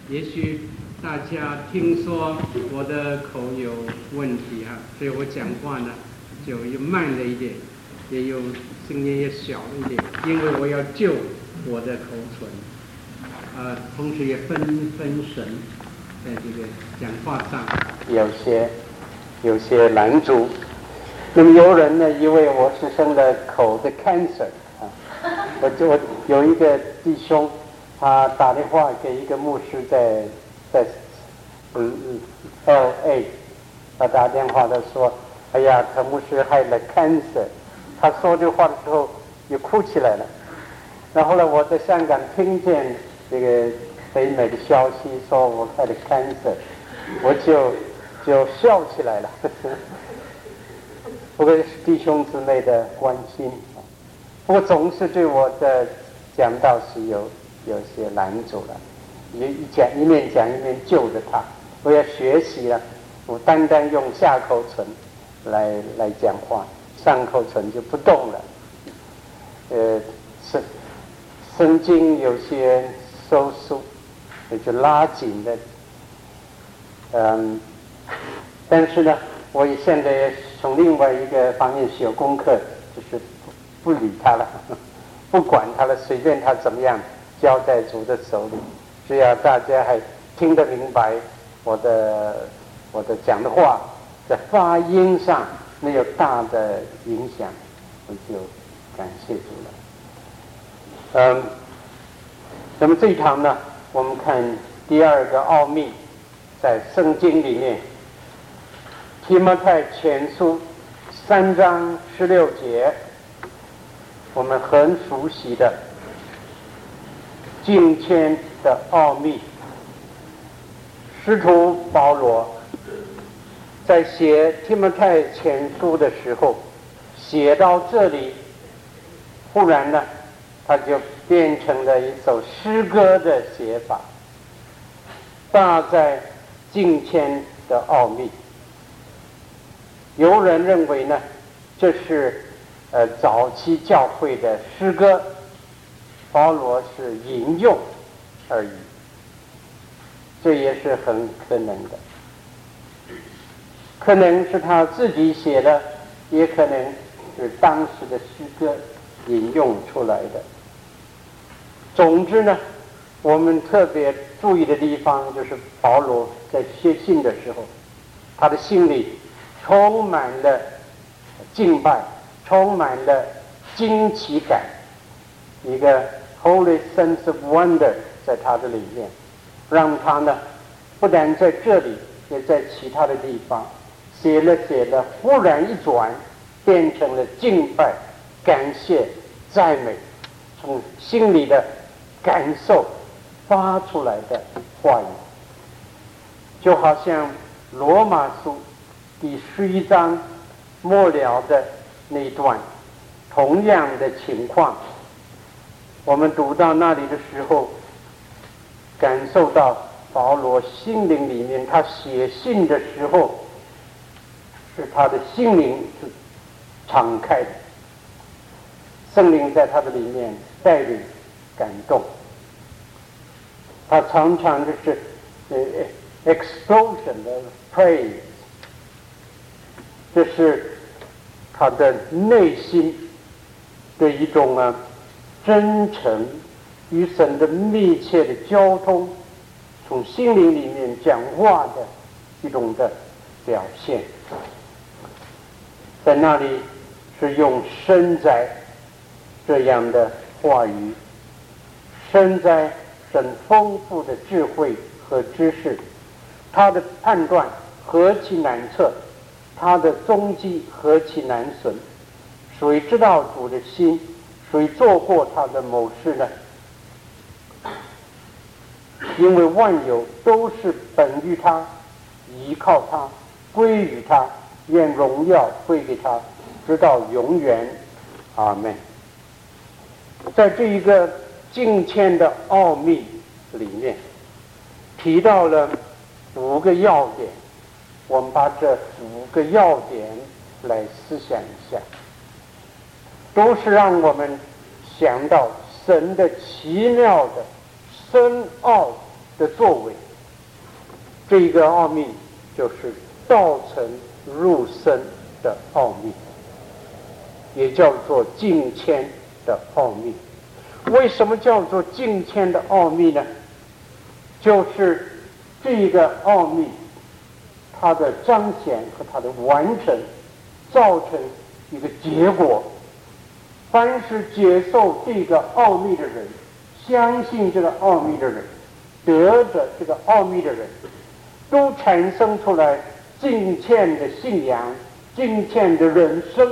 也许大家听说我的口有问题所以我讲话呢就又慢了一点，也有声音也小了一点，因为我要救我的口唇，同时也分神，在这个讲话上有些难处。那么有人呢以为我是生了口的 cancer 我有一个弟兄，他打电话给一个牧师在LA， 他打电话他说：“哎呀，他牧师害了 cancer。”他说这话的时候又哭起来了。然后呢，我在香港听见这个北美的消息说我害了 cancer， 我就笑起来了。不过弟兄姊妹的关心，不过总是对我的讲道是有些难阻了。一面讲一面救着他，我要学习了，我单单用下口唇来讲话，上口唇就不动了。神经有些收缩，也就拉紧的。但是呢，我现在从另外一个方面写功课，就是不理他了，不管他了，随便他怎么样，交在主的手里。只要大家还听得明白我的讲的话，在发音上没有大的影响，我就感谢主了。那么这一堂呢，我们看第二个奥秘，在圣经里面，提摩太前书3章16节，我们很熟悉的敬虔的奥秘。使徒保罗在写提摩太前书的时候，写到这里，忽然呢，他就变成了一首诗歌的写法，大在敬虔的奥秘。有人认为呢，这是早期教会的诗歌，保罗是引用而已，这也是很可能的，可能是他自己写的，也可能是当时的诗歌引用出来的。总之呢，我们特别注意的地方就是保罗在写信的时候，他的心里充满了敬拜，充满了惊奇感，一个 holy sense of wonder 在他的里面，让他呢不但在这里，也在其他的地方写了，忽然一转，变成了敬拜、感谢、赞美，从心里的感受发出来的话语，就好像罗马书第11章末了的那一段同样的情况，我们读到那里的时候，感受到保罗心灵里面，他写信的时候是他的心灵是敞开的，圣灵在他的里面带领感动，他常常就是 explosion of praise， 这是他的内心的一种真诚与神的密切的交通，从心灵里面讲话的一种的表现。在那里是用深哉这样的话语，深哉神丰富的智慧和知识，他的判断何其难测，他的踪迹何其难损。谁知道主的心？谁做过他的谋士呢？因为万有都是本于他，依靠他，归于他，愿荣耀归给他，直到永远。阿们。在这一个敬虔的奥秘里面，提到了5个要点，我们把这5个要点来思想一下，都是让我们想到神的奇妙的深奥的作为。这一个奥秘就是道成入身的奥秘，也叫做敬谦的奥秘。为什么叫做敬谦的奥秘呢？就是这个奥秘它的彰显和它的完成造成一个结果，凡是接受这个奥秘的人，相信这个奥秘的人，得着这个奥秘的人，都产生出来敬虔的信仰，敬虔的人生，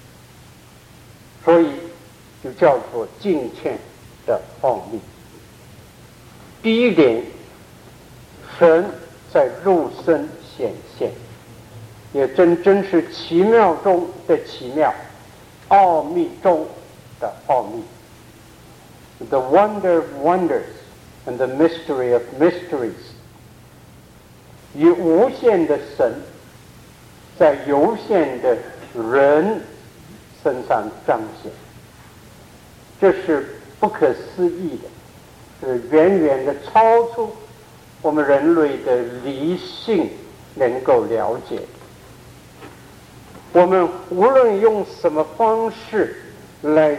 所以就叫做敬虔的奥秘。第一点，神在肉身显现，也真是奇妙中的奇妙，奥秘中的奥秘。The wonder of wonders and the mystery of mysteries， 以无限的神在有限的人身上彰显，这是不可思议的，是远远的超出我们人类的理性能够了解。我们无论用什么方式来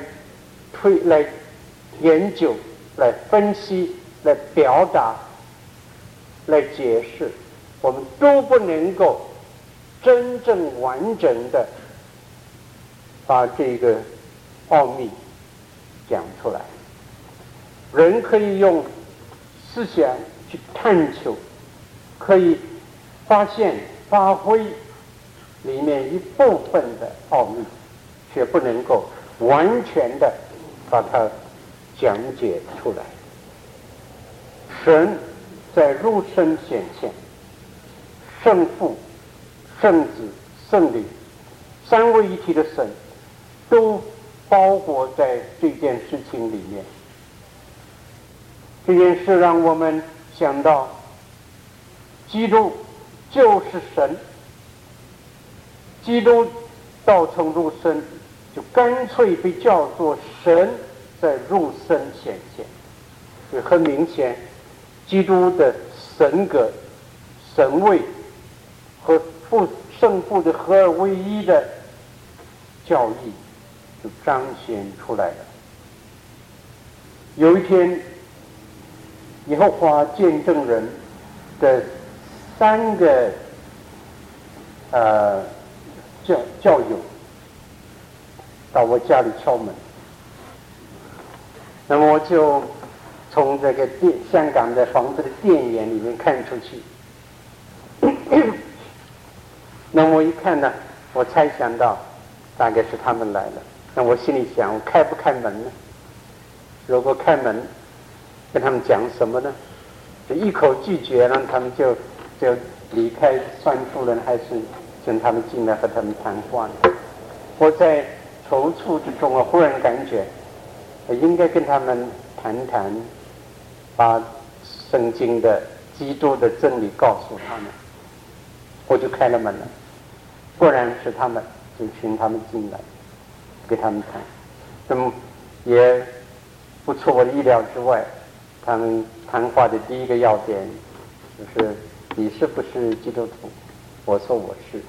研究、来分析、来表达、来解释，我们都不能够真正完整的把这个奥秘讲出来。人可以用思想去探求，可以发现、发挥里面一部分的奥秘，却不能够完全的把它讲解出来。神在肉身显现，圣父、圣子、圣灵三位一体的神都包裹在这件事情里面。这件事让我们想到，基督就是神，基督道成肉身，就干脆被叫做神在肉身显现。所以很明显，基督的神格、神位和圣父的合而为一的教义就彰显出来了。有一天，耶和华见证人的3个教友到我家里敲门，那么我就从这个香港的房子的电眼里面看出去。那么我一看呢，我猜想到大概是他们来了。那我心里想，我开不开门呢？如果开门，跟他们讲什么呢？就一口拒绝，让他们就离开算数人，还是请他们进来和他们谈话呢？我在踌躇之中，我忽然感觉我应该跟他们谈谈，把圣经的基督的真理告诉他们。我就开了门了，果然是他们，就请他们进来，给他们谈。那么也不出我的意料之外，他们谈话的第一个要点就是：你是不是基督徒？我说我是。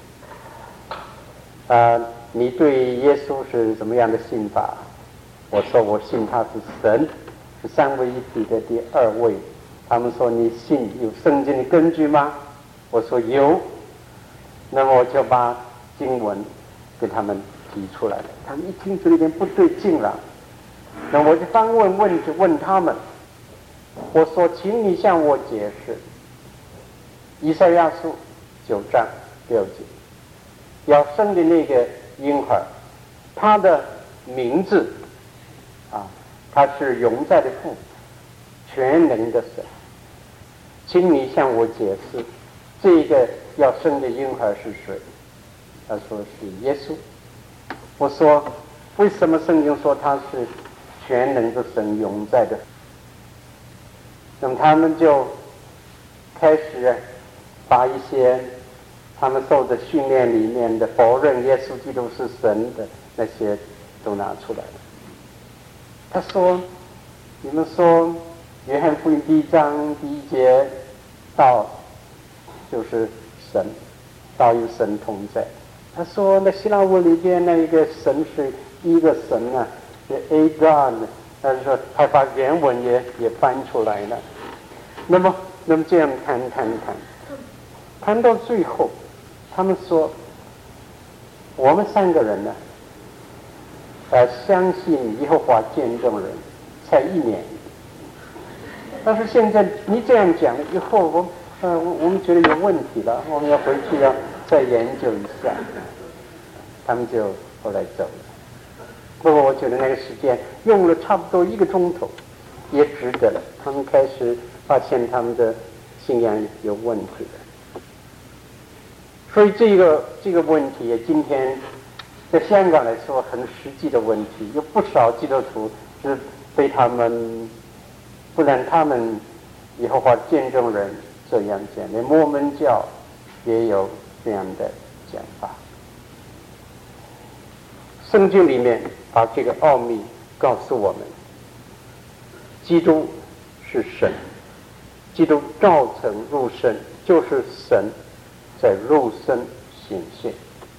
你对耶稣是怎么样的信法？我说我信他是神，是三位一体的第二位。他们说你信有圣经的根据吗？我说有。那么我就把经文给他们提出来了。他们一听这里边不对劲了，那我就翻问他们，我说请你向我解释以赛亚书9章6节要生的那个婴孩，他的名字他是永在的父，全能的神，请你向我解释这个要生的婴孩是谁？他说是耶稣。我说为什么圣经说他是全能的神，永在的？那么他们就开始把一些他们受的训练里面的否认耶稣基督是神的那些都拿出来了。他说：你们说约翰福音第1章第1节，道就是神，道与神同在。他说那希腊文里边那一个神是一个神啊，是 A God， 但是说他把原文也翻出来了。那么这样谈到最后，他们说我们3个人呢，相信耶和华见证人才1年，但是现在你这样讲了以后，我们觉得有问题了，我们要回去要再研究一下。他们就后来走了。不过我觉得那个时间用了差不多1个钟头，也值得了。他们开始发现他们的信仰有问题了。所以这个问题，今天在香港来说很实际的问题，有不少基督徒是被他们，不然他们耶和华见证人这样讲，连摩门教也有这样的讲法。圣经里面把这个奥秘告诉我们，基督是神，基督道成肉身，就是神在肉身显现。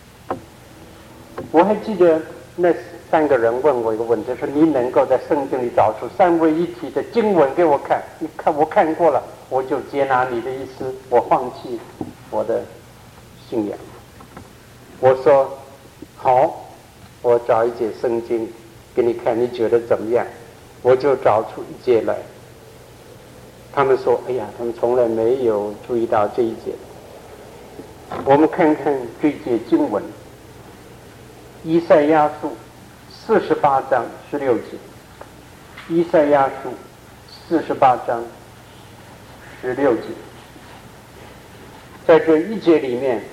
我还记得那3个人问我一个问题，说你能够在圣经里找出3位一体的经文给我看？你看我看过了，我就接纳你的意思，我放弃我的信仰。我说好，我找一节圣经给你看，你觉得怎么样？我就找出1节来。他们说哎呀，他们从来没有注意到这一节。我们看看这一节经文，以赛亚书48章16节，以赛亚书48章16节，在这1节里面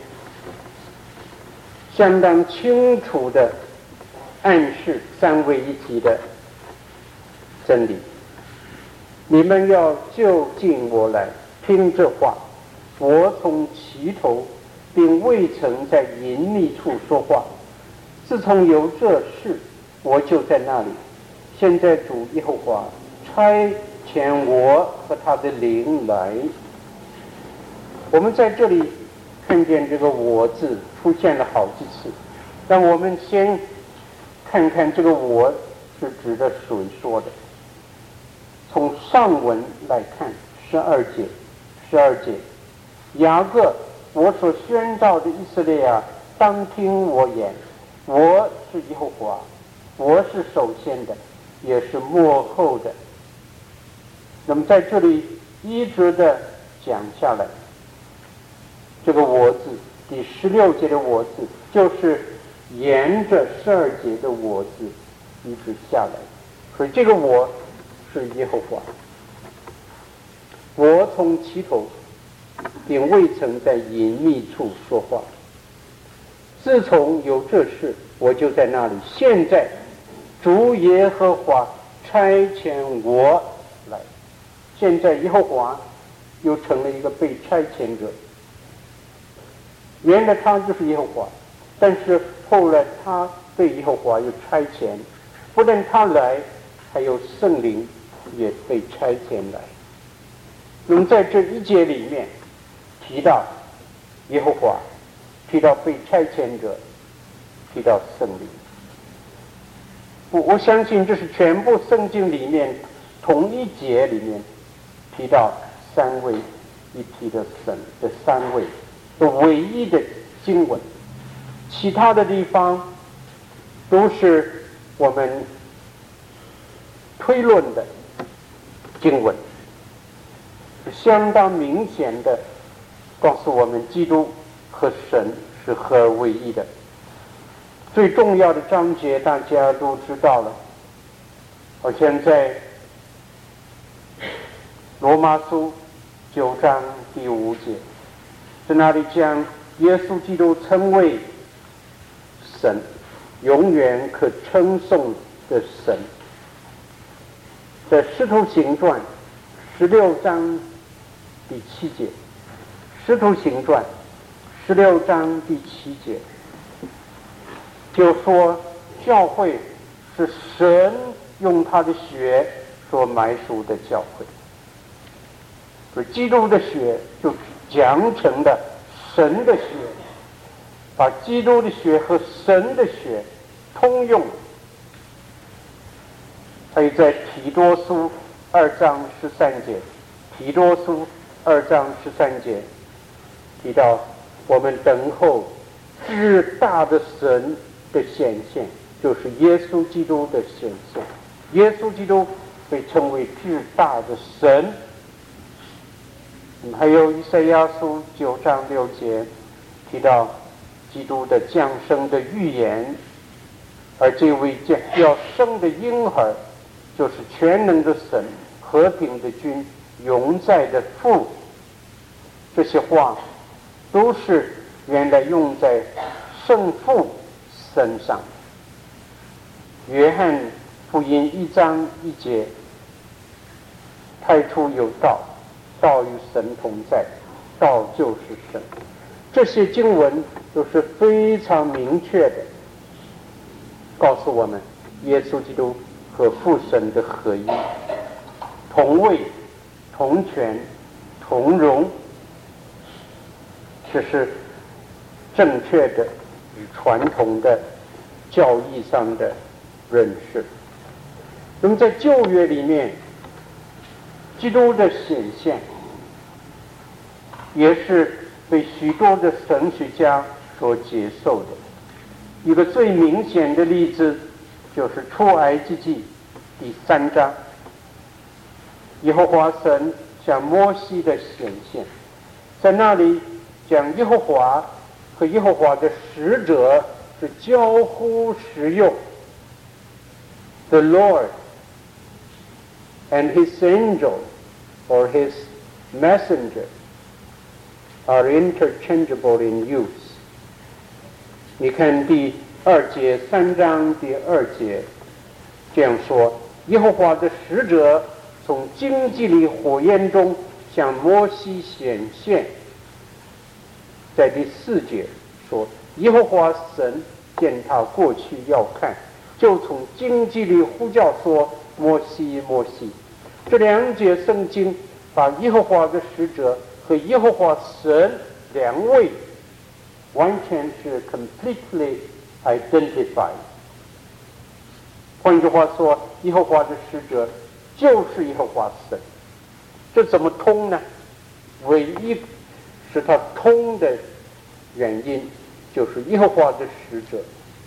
相当清楚的暗示3位一体的真理。你们要就近我来，听这话，我从其头并未曾在隐秘处说话，自从有这事，我就在那里。现在主耶和华差遣我和他的灵来。我们在这里看见这个我字出现了好几次，但我们先看看这个我是指的谁说的。从上文来看12节，雅各，我所宣召的以色列啊，当听我言，我是耶和华，我是首先的，也是末后的。那么在这里一直的讲下来，这个我字，第16节的我字，就是沿着12节的我字一直下来，所以这个我是耶和华。我从其头并未曾在隐秘处说话，自从有这事，我就在那里。现在主耶和华差遣我来。现在耶和华又成了一个被差遣者，原来他就是耶和华，但是后来他被耶和华又差遣，不但他来，还有圣灵也被差遣来。那么在这1节里面提到耶和华，提到被差遣者，提到圣灵。我相信这是全部圣经里面同一节里面提到3位一体的神的3位的唯一的经文，其他的地方都是我们推论的经文，相当明显的告诉我们基督和神是合而为一的。最重要的章节大家都知道了，好像在罗马书9章第5节，在那里讲耶稣基督称为神，永远可称颂的神。在使徒行传16章第7节，使徒行传16章第7节就说教会是神用他的血所买赎的教会。 而基督的血就讲成了神的血，把基督的血和神的血通用。所以在提多书2章13节，提多书2章13节提到，我们等候至大的神的显现，就是耶稣基督的显现。耶稣基督被称为至大的神。还有以赛亚书9章6节提到基督的降生的预言，而这位要生的婴儿就是全能的神、和平的君、永在的父。这些话都是原来用在圣父身上。约翰福音1章1节，太初有道，道与神同在，道就是神。这些经文都是非常明确的告诉我们，耶稣基督和父神的合一，同位、同权、同荣，这是正确的与传统的教义上的认识。那么在旧约里面，基督的显现也是被许多的神学家所接受的。一个最明显的例子就是出埃及记第3章，耶和华神向摩西的显现，在那里将耶和华和耶和华的使者是交互使用。 The Lord and his angel or his messenger are interchangeable in use. 你看第2节3章第2节这样说，耶和华的使者从荆棘里火焰中向摩西显现。在第4节说，耶和华神见他过去要看，就从荆棘里呼叫说，摩西摩西。这2节圣经把耶和华的使者和耶和华神2位完全是 completely identified。换句话说，耶和华的使者就是耶和华神。这怎么通呢？唯一使它通的原因就是耶和华的使者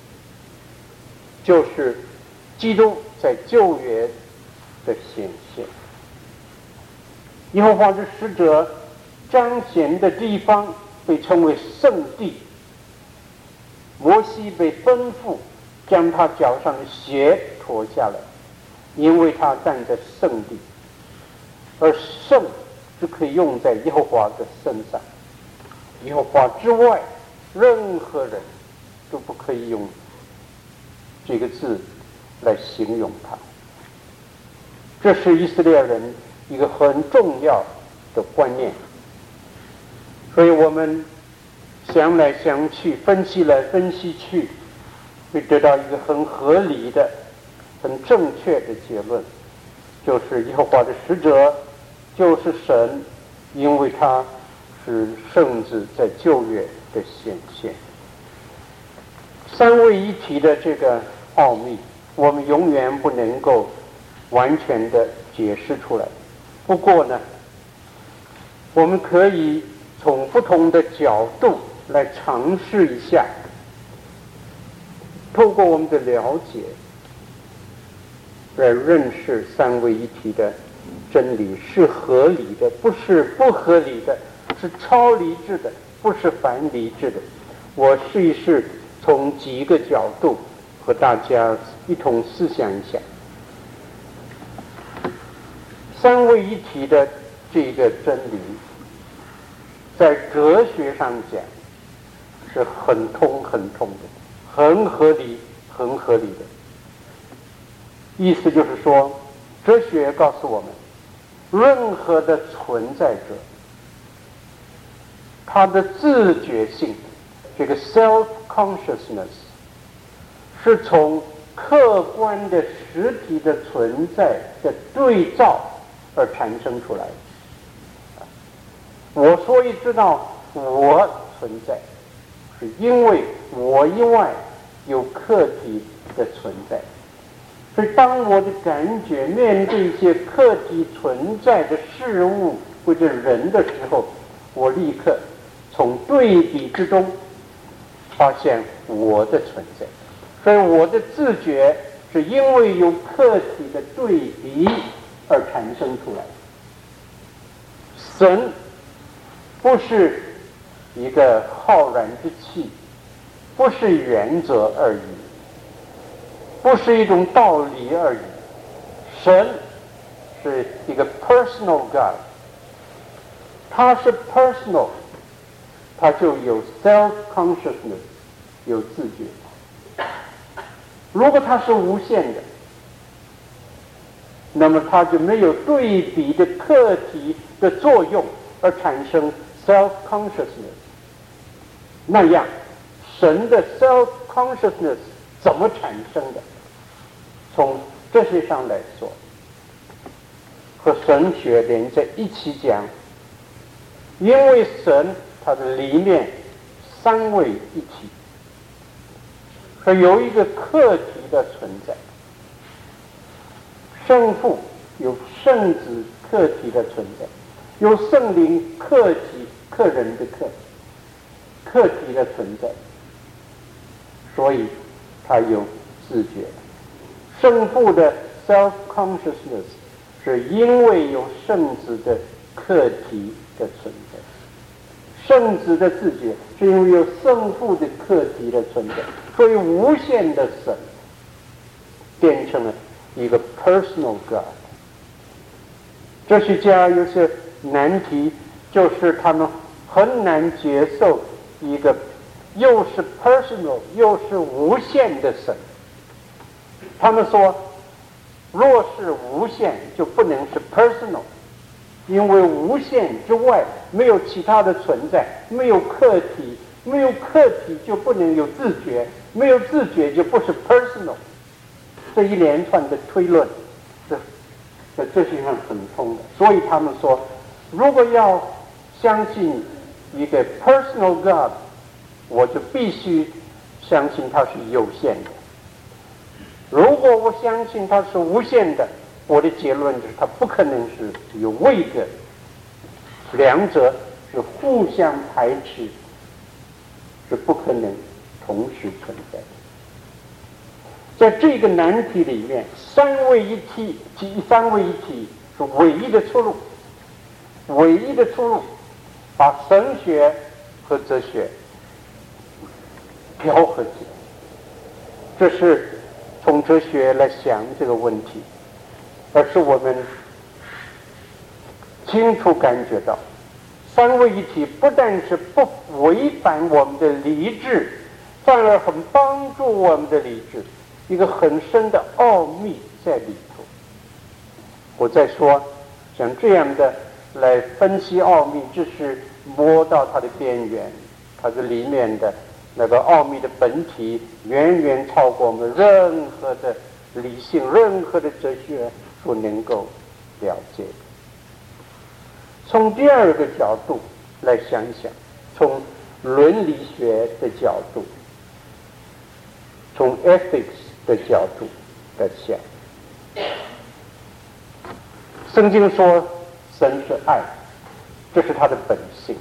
就是基督在旧约的显现。耶和华的使者彰显的地方被称为圣地，摩西被吩咐将他脚上的鞋脱下来，因为他站在圣地，而圣是可以用在耶和华的身上，耶和华之外任何人都不可以用这个字来形容他。这是以色列人一个很重要的观念，所以我们想来想去，分析来分析去，会得到一个很合理的、很正确的结论，就是耶和华的使者就是神，因为他是圣子在旧约的显现。三位一体的这个奥秘，我们永远不能够完全的解释出来。不过呢，我们可以从不同的角度来尝试一下，透过我们的了解来认识三位一体的真理是合理的，不是不合理的，是超理智的，不是反理智的。我试一试从几个角度和大家一同思想一下。三位一体的这个真理在哲学上讲是很通的，很合理的。意思就是说，哲学告诉我们，任何的存在者他的自觉性，这个 self-consciousness 是从客观的实体的存在的对照而产生出来的。 所以知道我存在，是因为我以外有客体的存在。所以当我的感觉面对一些客体存在的事物或者人的时候，我立刻从对比之中发现我的存在。所以我的自觉是因为有客体的对比而产生出来。神不是一个浩然之气，不是原则而已，不是一种道理而已。神是一个 personal God， 他是 personal， 他就有 self-consciousness， 有自觉。如果他是无限的，那么他就没有对比的客体的作用而产生 self-consciousness。那样神的 self-consciousness 怎么产生的？从哲学上来说，和神学连在一起讲，因为神它的里面三位一体，是有一个客体的存在，圣父有圣子客体的存在，有圣灵客人的客体的存在，所以他有自觉。圣父的 self-consciousness 是因为有圣子的客体的存在，圣子的自觉是因为有圣父的客体的存在，所以无限的神变成了一个 personal God。 哲学家有些难题，就是他们很难接受一个又是 personal 又是无限的神。他们说，若是无限就不能是 personal， 因为无限之外没有其他的存在，没有客体，没有客体就不能有自觉，没有自觉就不是 personal。 这一连串的推论在哲学上很通的。所以他们说，如果要相信一个 personal God， 我就必须相信它是有限的。如果我相信它是无限的，我的结论就是它不可能是有位格，两者是互相排斥，是不可能同时存在的。在这个难题里面，三位一体是唯一的出路，唯一的出路，把神学和哲学调和起来。这是从哲学来想这个问题，而是我们清楚感觉到，三位一体不但是不违反我们的理智，反而很帮助我们的理智，一个很深的奥秘在里头。我在说，像这样的来分析奥秘，只是摸到它的边缘，它的里面的那个奥秘的本体远远超过我们任何的理性、任何的哲学所能够了解的。从第二个角度来想想，从伦理学的角度，从 ethics 的角度来想，圣经说神是爱，这是他的本性。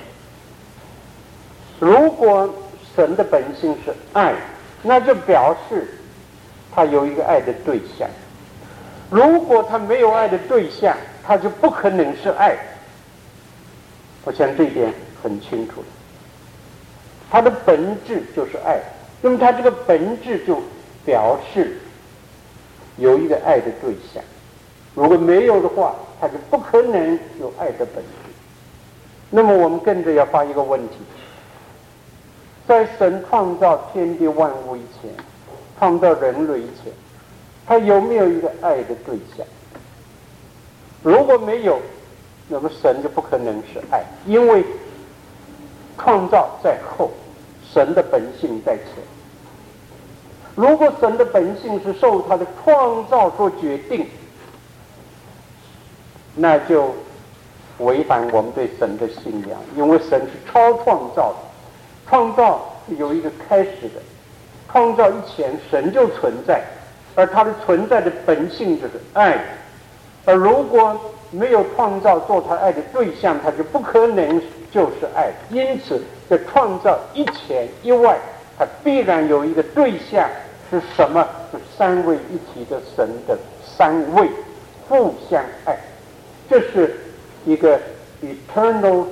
如果神的本性是爱，那就表示他有一个爱的对象。如果他没有爱的对象，他就不可能是爱。我想这一点很清楚了。他的本质就是爱，那么他这个本质就表示有一个爱的对象。如果没有的话，他就不可能有爱的本质。那么我们跟着要发一个问题，在神创造天地万物以前，创造人类以前，他有没有一个爱的对象？如果没有，那么神就不可能是爱，因为创造在后，神的本性在前。如果神的本性是受他的创造所决定，那就违反我们对神的信仰，因为神是超创造的，创造是有一个开始的，创造以前神就存在，而它的存在的本性就是爱，而如果没有创造做他爱的对象，他就不可能就是爱。因此在创造以前以外，他必然有一个对象，是什么？是三位一体的神的三位互相爱，这是一个 eternal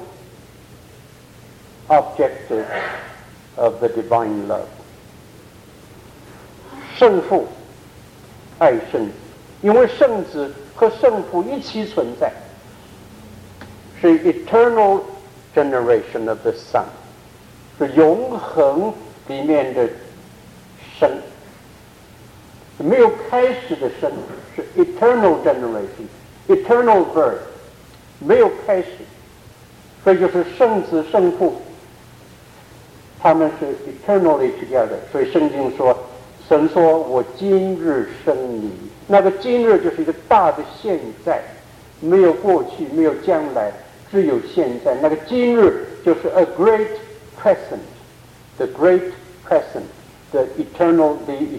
objective of the divine love。 圣父爱圣子，因为圣子和圣父一起存在，是 eternal generation of the Son， 是永恒里面的生，没有开始的生，是 eternal generation，eternal birth， 没有开始，所以就是圣子圣父，他们是 eternally together。所以圣经说，神说我今日生你，那个今日就是一个大的现在，没有过去，没有将来，只有现在。那个今日就是 a great present， the great present， the eternal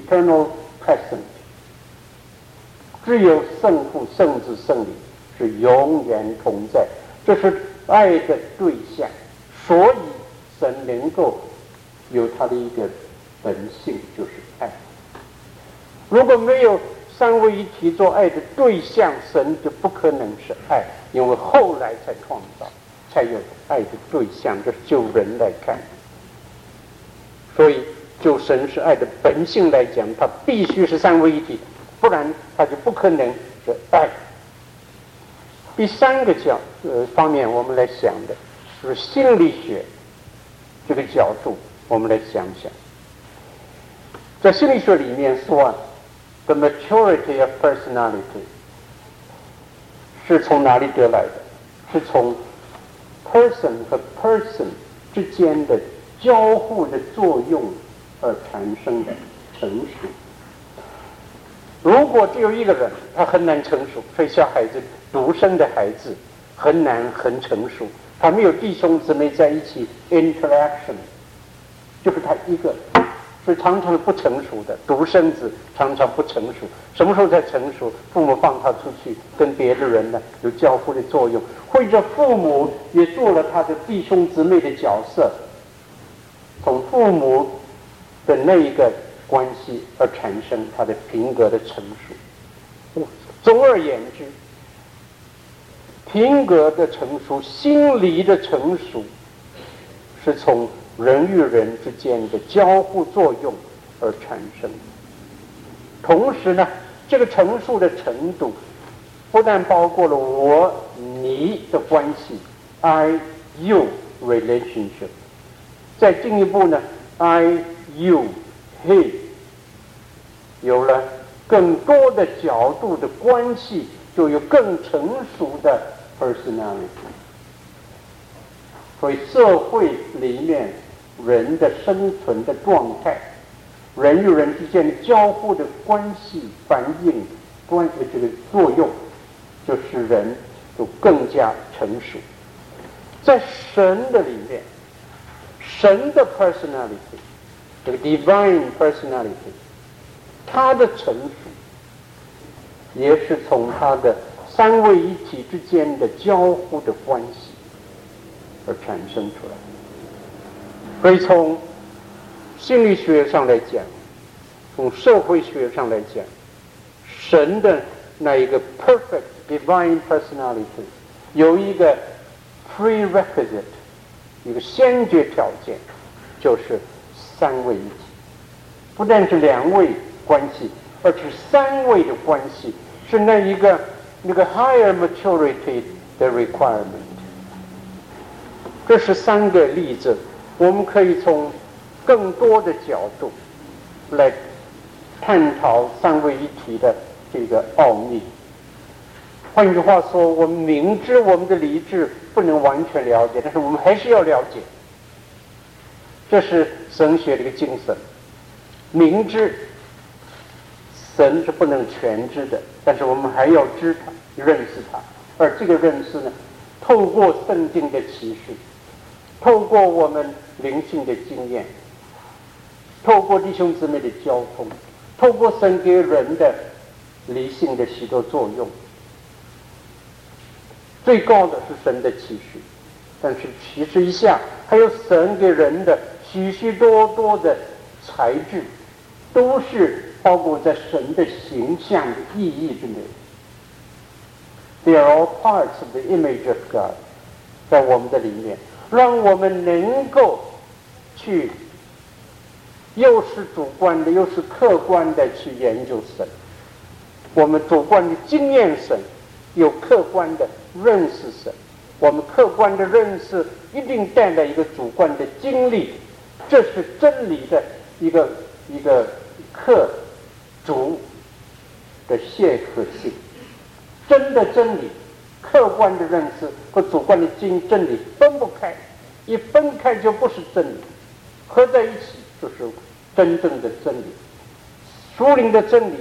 present。 只有圣父圣子圣灵是永远同在，这是爱的对象，所以神能够有他的一个本性，就是爱。如果没有三位一体做爱的对象，神就不可能是爱，因为后来才创造，才有爱的对象，这是就人来看。所以就神是爱的本性来讲，它必须是三位一体，不然它就不可能是爱。第三个方面我们来想的是心理学这个角度，我们来想想，在心理学里面说The maturity of personality 是从哪里得来的？是从 person 和 person 之间的交互的作用而产生的成熟。如果只有一个人，他很难成熟，所以小孩子独生的孩子很难很成熟，他没有弟兄姊妹在一起 interaction， 就是他一个，所以常常不成熟的独生子常常不成熟。什么时候才成熟？父母放他出去跟别的人呢有交互的作用，或者父母也做了他的弟兄姊妹的角色，从父母的那一个关系而产生他的品格的成熟。总而言之，品格的成熟，心理的成熟，是从人与人之间的交互作用而产生。同时呢，这个成熟的程度不但包括了我你的关系 I you relationship， 再进一步呢 I you he， 有了更多的角度的关系，就有更成熟的 personality。 所以社会里面人的生存的状态，人与人之间的交互的关系反应这个作用，就使人就更加成熟。在神的里面，神的 personality， 这个 divine personality， 它的成熟也是从它的三位一体之间的交互的关系而产生出来。所以从心理学上来讲，从社会学上来讲，神的那一个 perfect divine personality 有一个 prerequisite， 一个先决条件，就是三位一体。不但是两位关系，而是三位的关系，是那个 higher maturity 的 requirement。 这是三个例子，我们可以从更多的角度来探讨三位一体的这个奥秘。换句话说，我们明知我们的理智不能完全了解，但是我们还是要了解，这是神学的一个精神。明知神是不能全知的，但是我们还要知他，认识他，而这个认识呢， 透过圣经的启示，透过我们灵性的经验，透过弟兄姊妹的交通，透过神给人的理性的许多作用，最高的是神的启示，但是启示以下还有神给人的许许多多的材质，都是包括在神的形象的意义之内。They are all parts of the image of God， 在我们的里面，让我们能够去又是主观的又是客观的去研究神。我们主观的经验神，有客观的认识神。我们客观的认识一定带来一个主观的经历，这是真理的一个客主的协和性。真的真理，客观的认识和主观的真理分不开，一分开就不是真理，合在一起就是真正的真理。属灵的真理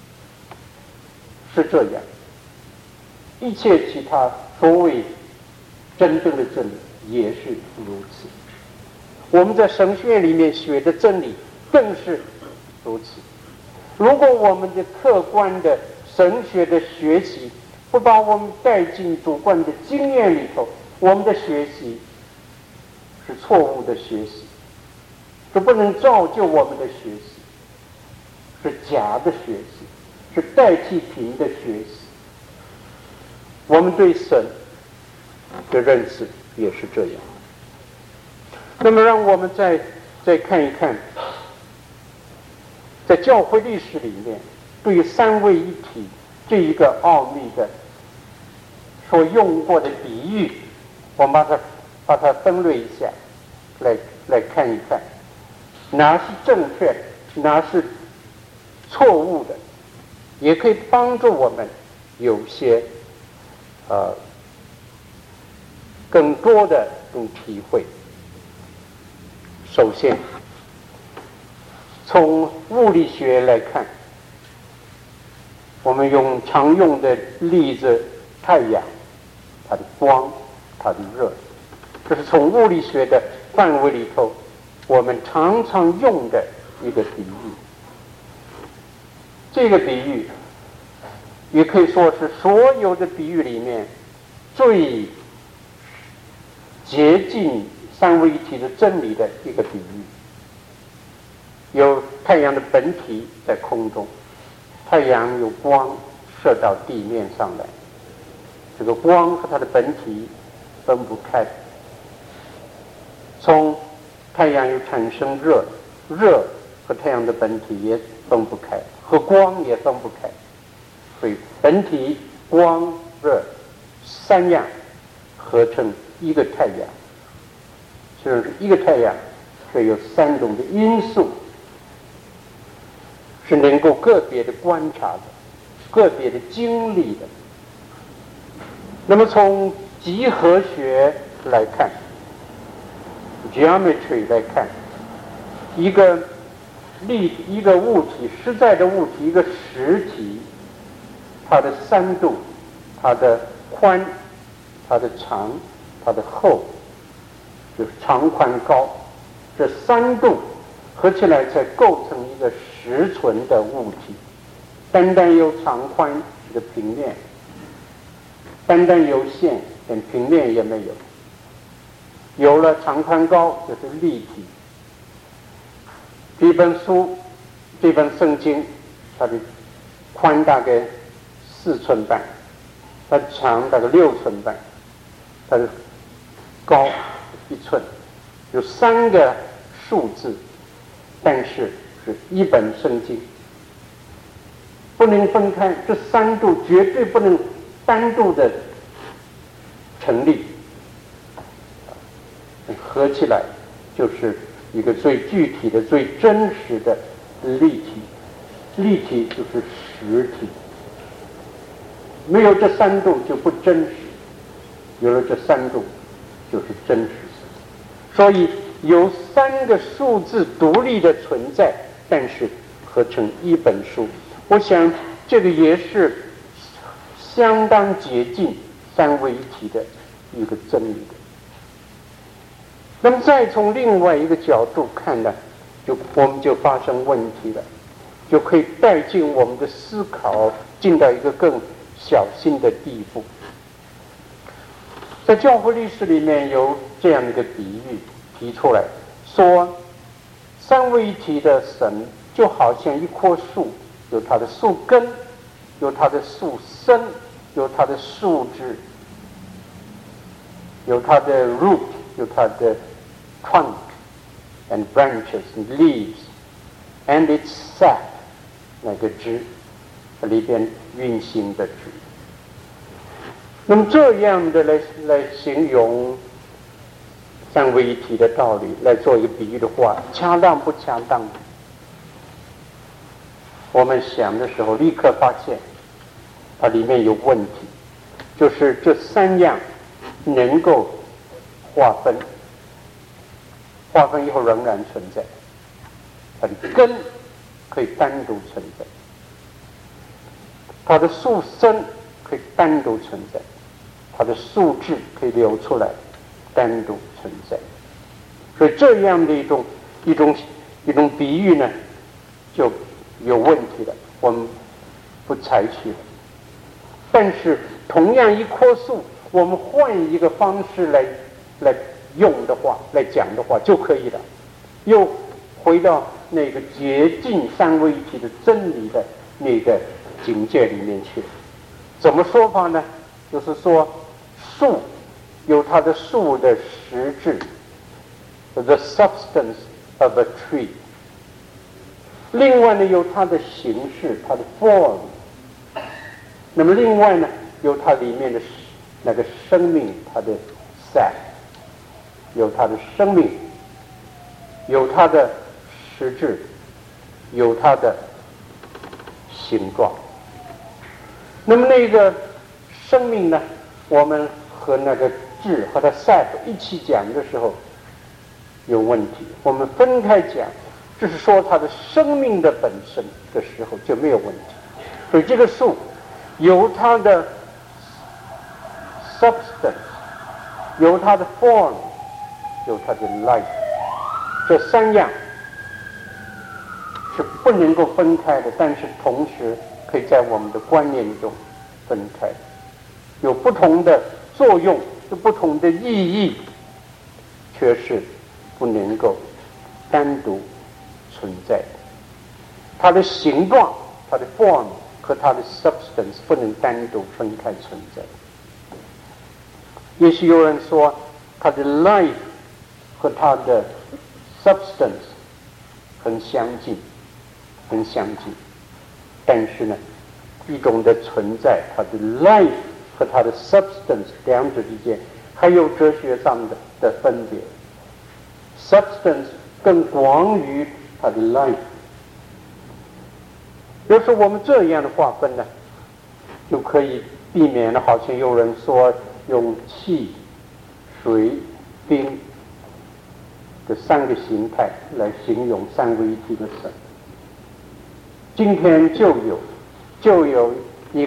是这样，一切其他所谓真正的真理也是如此。我们在神学院里面学的真理更是如此。如果我们的客观的神学的学习不把我们带进主观的经验里头，我们的学习是错误的学习，这不能造就我们的学习，是假的学习，是代替品的学习。我们对神的认识也是这样。那么让我们再看一看，在教会历史里面对于三位一体这一个奥秘的所用过的比喻，我们把它分类一下，来看一看哪是正确，哪是错误的，也可以帮助我们有些更多的体会。首先从物理学来看，我们常用的例子，太阳它的光，它的热，这是从物理学的范围里头我们常常用的一个比喻。这个比喻也可以说是所有的比喻里面最接近三位一体的真理的一个比喻。有太阳的本体在空中，太阳有光射到地面上来，这个光和它的本体分不开。从太阳又产生热，热和太阳的本体也分不开，和光也分不开。所以本体、光、热三样合成一个太阳。就是一个太阳是有三种的因素是能够个别的观察的，个别的经历的。那么从几何学来看， geometry 来看，一个物体，实在的物体，一个实体，它的三度，它的宽，它的长，它的厚，就是长宽高，这三度合起来才构成一个实存的物体。单单有长宽的平面，单单有线连平面也没有，有了长宽高就是立体。这本书，这本圣经，它的宽大概4寸半，它的长大概6寸半，它的高1寸，有3个数字，但是是一本圣经，不能分开。这3度绝对不能单独的成立，合起来就是一个最具体的、最真实的立体。立体就是实体，没有这3度就不真实，有了这3度就是真实。所以有3个数字独立的存在，但是合成一本书。我想这个也是相当接近三位一体的一个真理的。那么再从另外一个角度看呢，我们就发生问题了，就可以带进我们的思考进到一个更小心的地步。在教会历史里面有这样一个比喻提出来，说三位一体的神就好像一棵树，有它的树根，有它的树身，有它的树枝，有它的 root， 有它的 trunk and branches and leaves and its sap， 那个枝里边运行的枝。那么这样的来形容三位一体的道理，来做一个比喻的话，恰当不恰当？我们想的时候立刻发现它里面有问题，就是这三样能够划分以后仍然存在，它的根可以单独存在，它的树身可以单独存在，它的树枝可以流出来单独存在。所以这样的一种比喻呢就有问题了，我们不采取了。但是同样一棵树，我们换一个方式来用的话，来讲的话就可以了，又回到那个洁净三位一体的真理的那个境界里面去。怎么说法呢？就是说树有它的树的实质 ，the substance of a tree。另外呢，有它的形式，它的 form。那么另外呢，有它里面的那个生命，它的 sap， 有它的生命，有它的实质，有它的形状。那么那个生命呢，我们和那个质和它 sap 一起讲的时候有问题，我们分开讲，这是说它的生命的本身的时候就没有问题。所以这个树有它的 substance， 有它的 form， 有它的 life， 这三样是不能够分开的，但是同时可以在我们的观念中分开，有不同的作用，有不同的意义，却是不能够单独存在的。它的形状，它的 form 和它的 substance 不能单独分开存在。也许有人说它的 life 和它的 substance 很相近，但是呢，一种的存在，它的 life 和它的 substance 两者之间还有哲学上的分别。substance 更广于它的 life。要是我们这样的划分呢，就可以避免了好像有人说用气、水、冰这三个形态来形容三位一体的神。今天就有一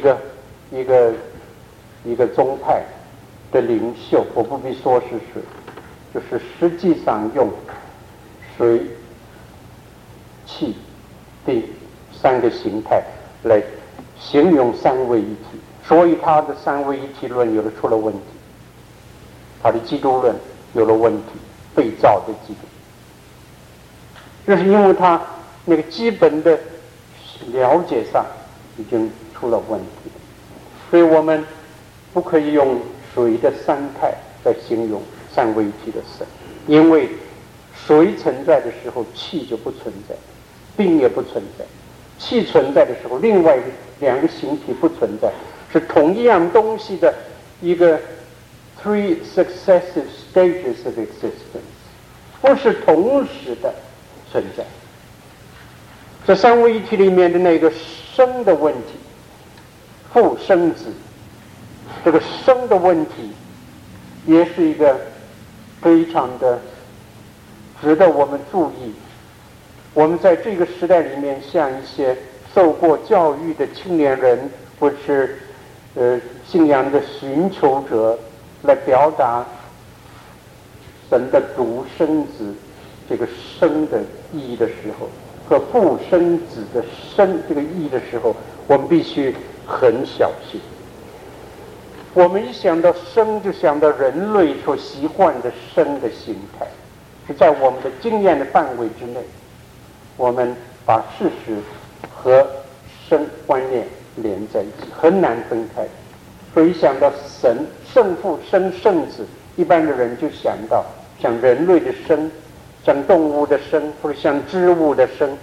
个宗派的领袖，我不必说是谁，就是实际上用水、气、冰三个形态来形容三位一体，所以他的三位一体论出了问题，他的基督论有了问题，被造的基督，这是因为他那个基本的了解上已经出了问题，所以我们不可以用水的三态来形容三位一体的神，因为水存在的时候气就不存在，冰也不存在，气存在的时候另外两个形体不存在，是同一样东西的一个 three successive stages of existence， 不是同时的存在。这三位一体里面的那个生的问题，父生子，这个生的问题也是一个非常的值得我们注意。我们在这个时代里面，像一些受过教育的青年人，或是信仰的寻求者， 来表达神的独生子这个生的意义的时候，和父生子的生这个意义的时候，我们必须很小心。我们一想到生，就想到人类所习惯的生的形态，是在我们的经验的范围之内，我们把事实和生观念连在一起，很难分开。所以一想到神圣父生圣子，一般的人就想到像人类的生，像动物的生，或者像植物的生，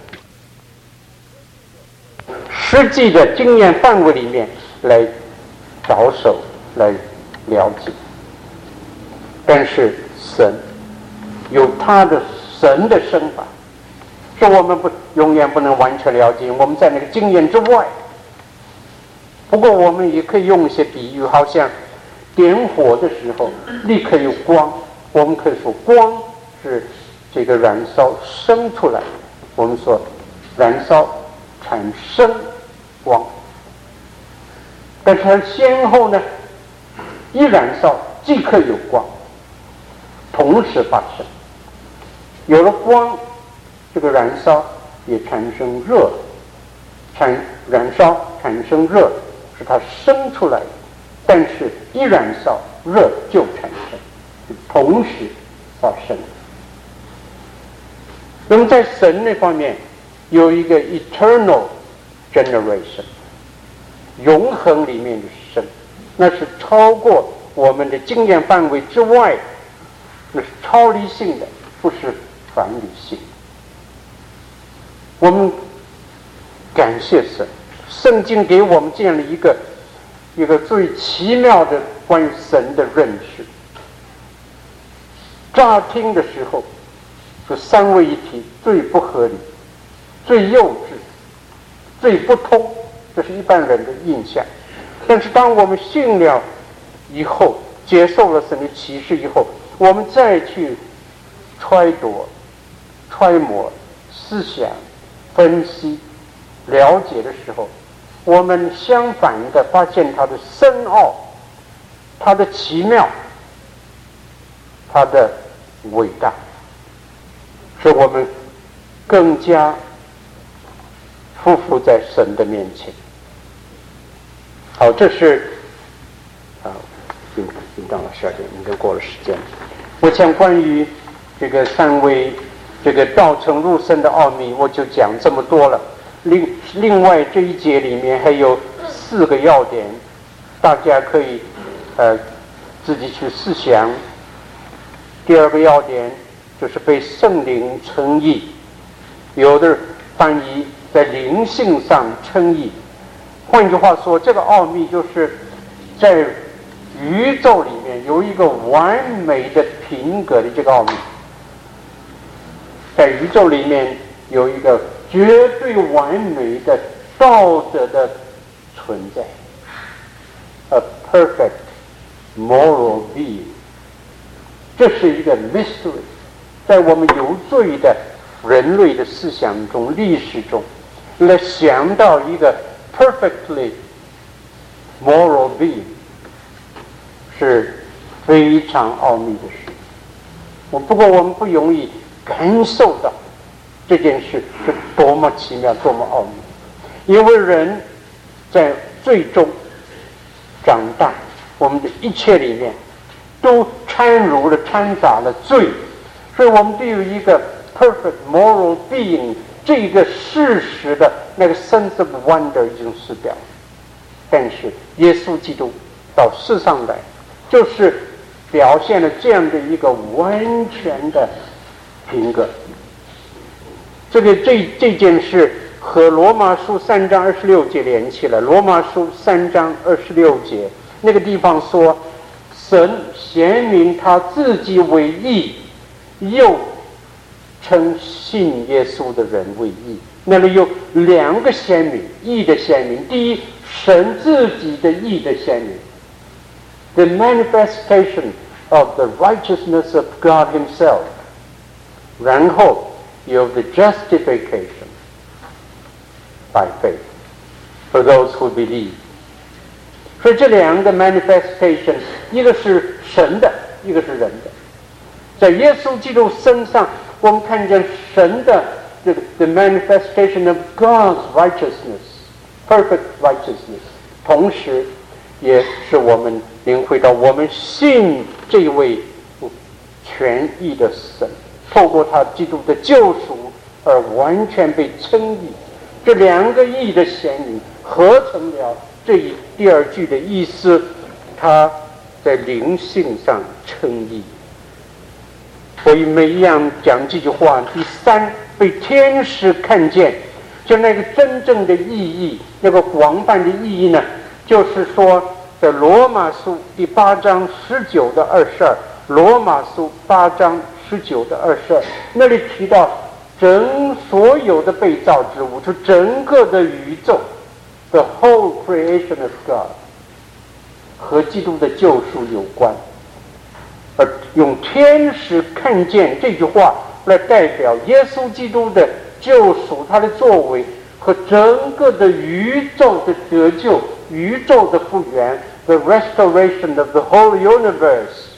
实际的经验范围里面来着手来了解。但是神有他的神的生法，是我们永远不能完全了解，我们在那个经验之外。不过我们也可以用一些比喻，好像点火的时候立刻有光，我们可以说光是这个燃烧生出来，我们说燃烧产生光。但是它先后呢，一燃烧即刻有光，同时发生。有了光，这个燃烧也产生热，燃烧产生热是它生出来的，但是一燃烧热就产生，是同时发生。那么在神那方面有一个 eternal generation， 永恒里面的生，那是超过我们的经验范围之外，那是超理性的，不是反理性。我们感谢神，圣经给我们这样的一个最奇妙的关于神的认识。乍听的时候是三位一体最不合理、最幼稚、最不通，这是一般人的印象。但是当我们信了以后，接受了神的启示以后，我们再去揣度、揣摩、思想、分析、了解的时候，我们相反的发现它的深奥、它的奇妙、它的伟大，使我们更加匍匐在神的面前。好，这是已经到了12点，应该过了时间。我想关于这个三位这个道成肉身的奥秘，我就讲这么多了。另外这一节里面还有4个要点，大家可以自己去思想。第2个要点就是被圣灵称义，有的翻译在灵性上称义。换句话说，这个奥秘就是在宇宙里面有一个完美的品格的这个奥秘，在宇宙里面有一个绝对完美的道德的存在 ，a perfect moral being。这是一个 mystery， 在我们有罪的人类的思想中、历史中，来想到一个 perfectly moral being， 是非常奥秘的事。不过我们不容易感受到这件事是多么奇妙、多么奥秘，因为人在最终长大，我们的一切里面都掺杂了罪，所以我们对于一个 perfect moral being 这个事实的那个 sense of wonder 已经失掉了。但是耶稣基督到世上来，就是表现了这样的一个完全的品格。这件事和罗马书3章26节连起来。罗马书3章26节那个地方说，神显明他自己为义，又称信耶稣的人为义。那里有2个显明，义的显明。第一，神自己的义的显明 ，the manifestation of the righteousness of God Himself。然后有 the justification by faith for those who believe。所以这2个 manifestation， 一个是神的，一个是人的。在耶稣基督身上，我们看见神的这个 the manifestation of God's righteousness, perfect righteousness， 同时也是我们领会到我们信这位全义的神，透过他基督的救赎而完全被称义。这两个义的显明合成了这一第二句的意思，他在灵性上称义。我每一样讲这句话，第三，被天使看见，就那个真正的意义，那个广泛的意义呢，就是说在罗马书第8章19到22，罗马书8章19到22，那里提到所有的被造之物，就整个的宇宙 ，the whole creation of God， 和基督的救赎有关。而用天使看见这句话来代表耶稣基督的救赎，他的作为和整个的宇宙的得救，宇宙的复原 ，the restoration of the whole universe，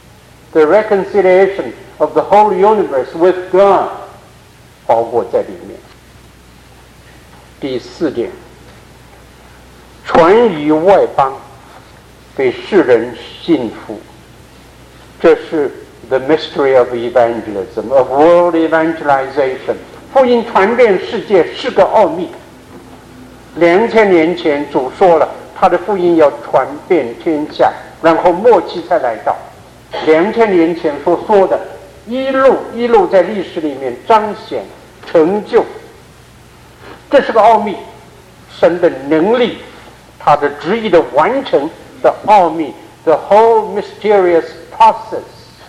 the reconciliation of the whole universe with God， 包括在里面。第四点，传于外邦，给世人信服。这是 the mystery of evangelism, of world evangelization。福音传遍世界是个奥秘。2000年前主说了，他的福音要传遍天下，然后末期才来到。2000年前所说的，一路在历史里面彰显成就。这是个奥秘，神的能力，他的旨意的完成的奥秘。The whole mysterious process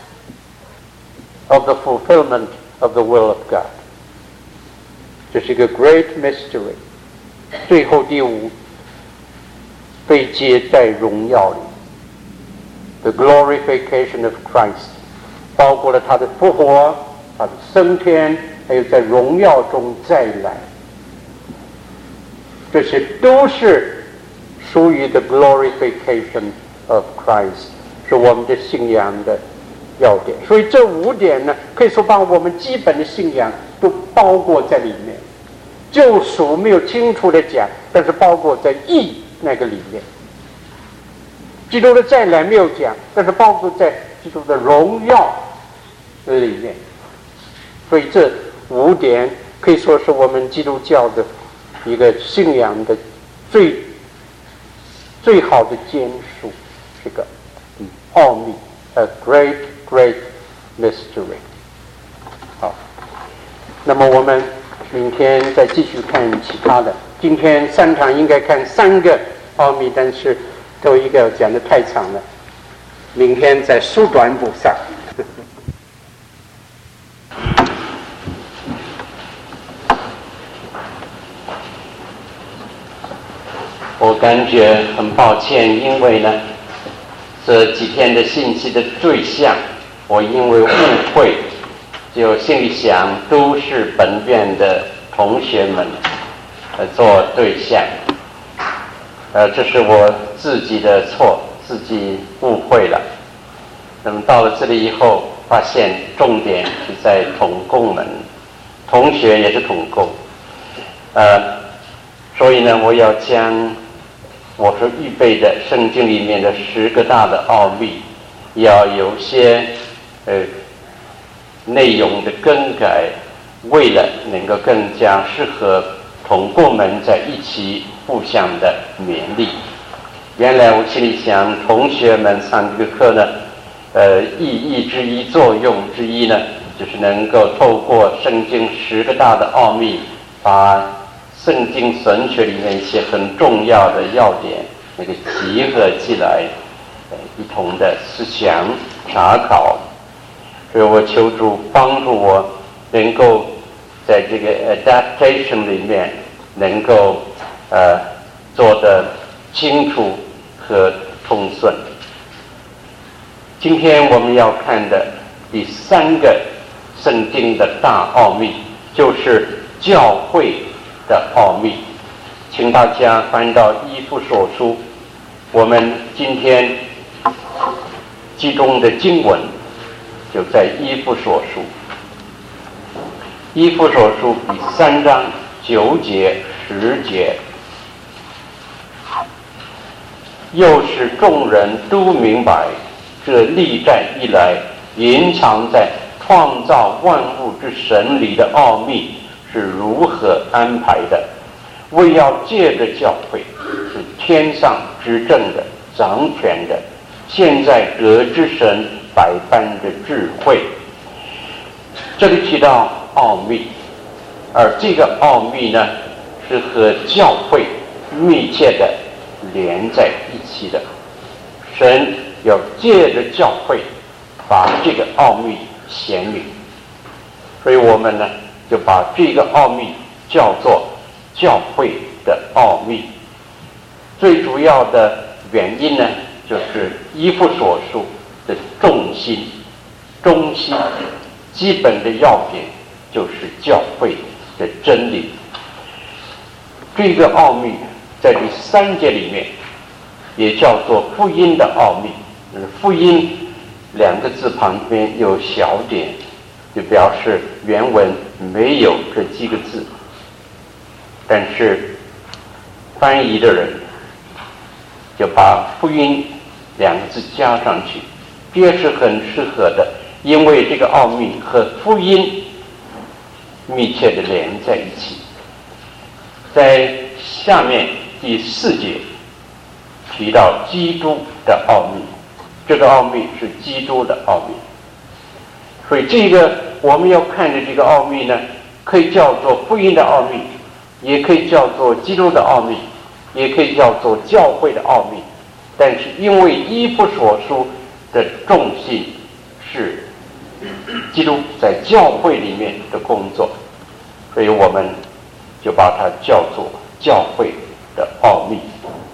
of the fulfillment of the will of God， 这是一个 great mystery。最后第五，被接在荣耀里 ，the glorification of Christ， 包括了他的复活、他的升天，还有在荣耀中再来，这些都是属于 the glorification of Christ， 是我们的信仰的要点。所以这5点呢，可以说把我们基本的信仰都包括在里面。救赎没有清楚的讲，但是包括在义那个里面。基督的再来没有讲，但是包括在基督的荣耀里面。所以这5点可以说是我们基督教的一个信仰的最好的坚束。这个奥秘 ，a great mystery。好，那么我们明天再继续看其他的。今天3场应该看3个奥秘，但是都一个讲得太长了，明天再缩短补上。我感觉很抱歉，因为呢，这几天的信息的对象，我因为误会，就心里想都是本院的同学们做对象，这是我自己的错，自己误会了。那么到了这里以后，发现重点是在同工们，同学也是同工，所以呢，我要将我所预备的圣经里面的10个大的奥秘，要有些内容的更改，为了能够更加适合同工们在一起互相的勉励。原来我心里想，同学们上这个课呢，意义之一、作用之一呢，就是能够透过圣经10个大的奥秘，把圣经神学里面一些很重要的要点那个集合起来，一同的思想查考。所以我求主帮助我能够在这个 adaptation 里面能够做得清楚和通顺。今天我们要看的第3个圣经的大奥秘，就是教会的奥秘。请大家翻到以弗所书，我们今天其中的经文就在以弗所书，以弗所书第3章9节10节，又使众人都明白这历代以来隐藏在创造万物之神里的奥秘是如何安排的，为要借着教会是天上执政的掌权的，现在得之神百般的智慧。这里提到奥秘，而这个奥秘呢是和教会密切的连在一起的，神要借着教会把这个奥秘显明，所以我们呢就把这个奥秘叫做教会的奥秘。最主要的原因呢，就是以弗所书的重心、中心、基本的要点就是教会的真理。这个奥秘在第3节里面也叫做福音的奥秘。福音2个字旁边有小点，就表示原文没有这几个字，但是翻译的人就把福音2个字加上去，这也是很适合的，因为这个奥秘和福音密切的连在一起。在下面第4节提到基督的奥秘，这个奥秘是基督的奥秘，所以这个我们要看的这个奥秘呢，可以叫做福音的奥秘，也可以叫做基督的奥秘，也可以叫做教会的奥秘。但是因为以弗所书的重心是基督在教会里面的工作，所以我们就把它叫做教会的奥秘。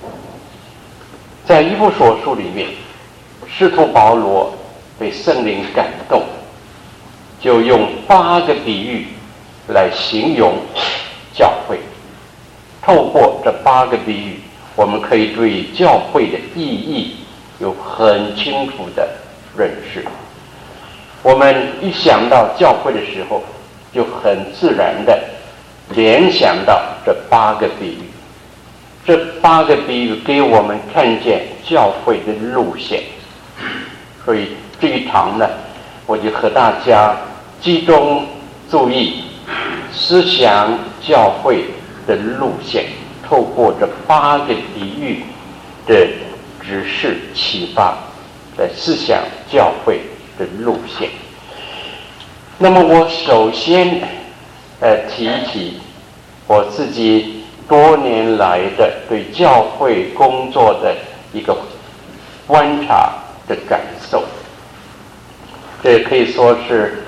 在以弗所书里面，使徒保罗被圣灵感动，就用8个比喻来形容教会。透过这8个比喻，我们可以对教会的意义有很清楚的认识。我们一想到教会的时候，就很自然的联想到这8个比喻。这8个比喻给我们看见教会的路线，所以这一堂呢，我就和大家集中注意思想教会的路线，透过这8个比喻的指示启发来思想教会的路线。那么我首先提一提我自己多年来的对教会工作的一个观察的感受，这可以说是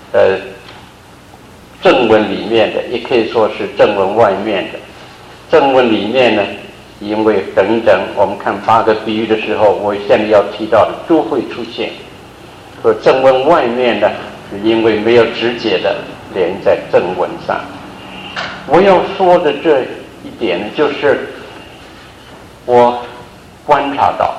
正文里面的，也可以说是正文外面的。正文里面呢，因为等我们看8个比喻的时候，我现在要提到的都会出现。而正文外面呢，是因为没有直接的连在正文上。我要说的这一点呢，就是我观察到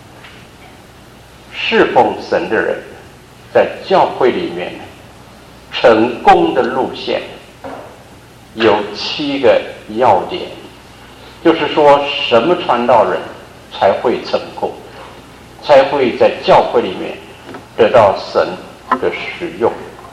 侍奉神的人在教会里面成功的路线有7个要点，就是说什么传道人才会成功，才会在教会里面得到神的使用。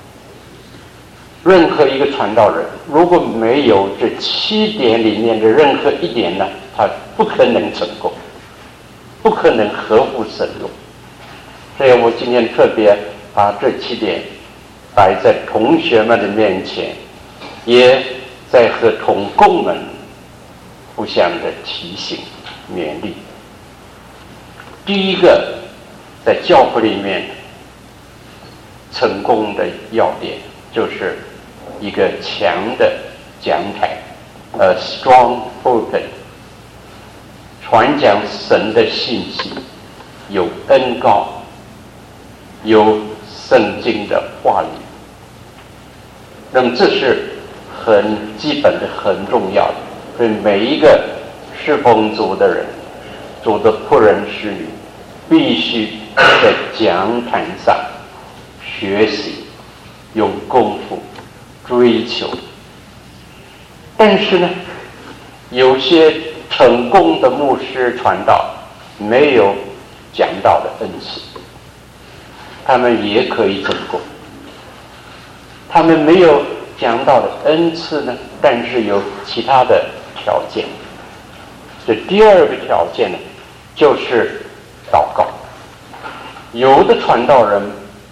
任何一个传道人如果没有这7点里面的任何一点呢，他不可能成功，不可能合乎神用。所以我今天特别把这7点摆在同学们的面前，也在和同工们互相的提醒勉励。第一个，在教会里面成功的要点就是一个强的讲台，strong pulpit， 传讲神的信息，有恩膏，有圣经的话语。那么这是很基本的、很重要的，所以每一个侍奉主的人，主的仆人使女，必须在讲坛上学习，用功夫追求。但是呢，有些成功的牧师传道没有讲道的恩赐，他们也可以成功。他们没有讲道的恩赐呢，但是有其他的条件。这第二个条件呢，就是祷告。有的传道人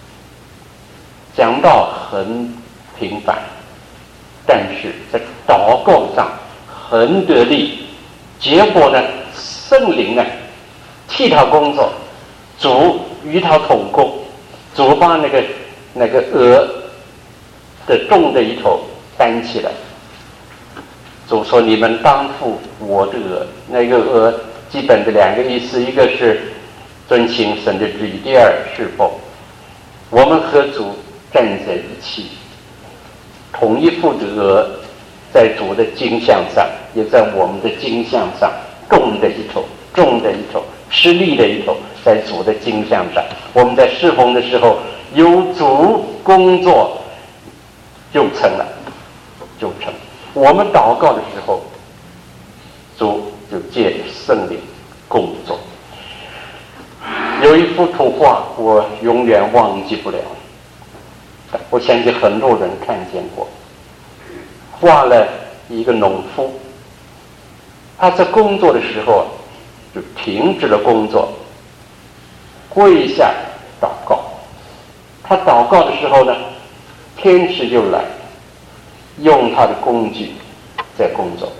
讲道很频繁，但是在祷告上很得力，结果呢，圣灵呢替他工作，主与他同工，主把那个鹅的重的一头担起来，主说你们当负我的鹅。那个鹅基本的两个意思，一个是遵行神的旨意，第二侍奉。我们和主站在一起，同一副的鹅在主的经像上，也在我们的经像上，重的一头，吃力的一头，在主的经像上。我们在侍奉的时候有主工作就成了，我们祷告的时候，主就借着圣灵工作。有一幅图画我永远忘记不了，我相信很多人看见过。画了一个农夫，他在工作的时候就停止了工作，跪下祷告。他祷告的时候呢，天使就来，用他的工具在工作。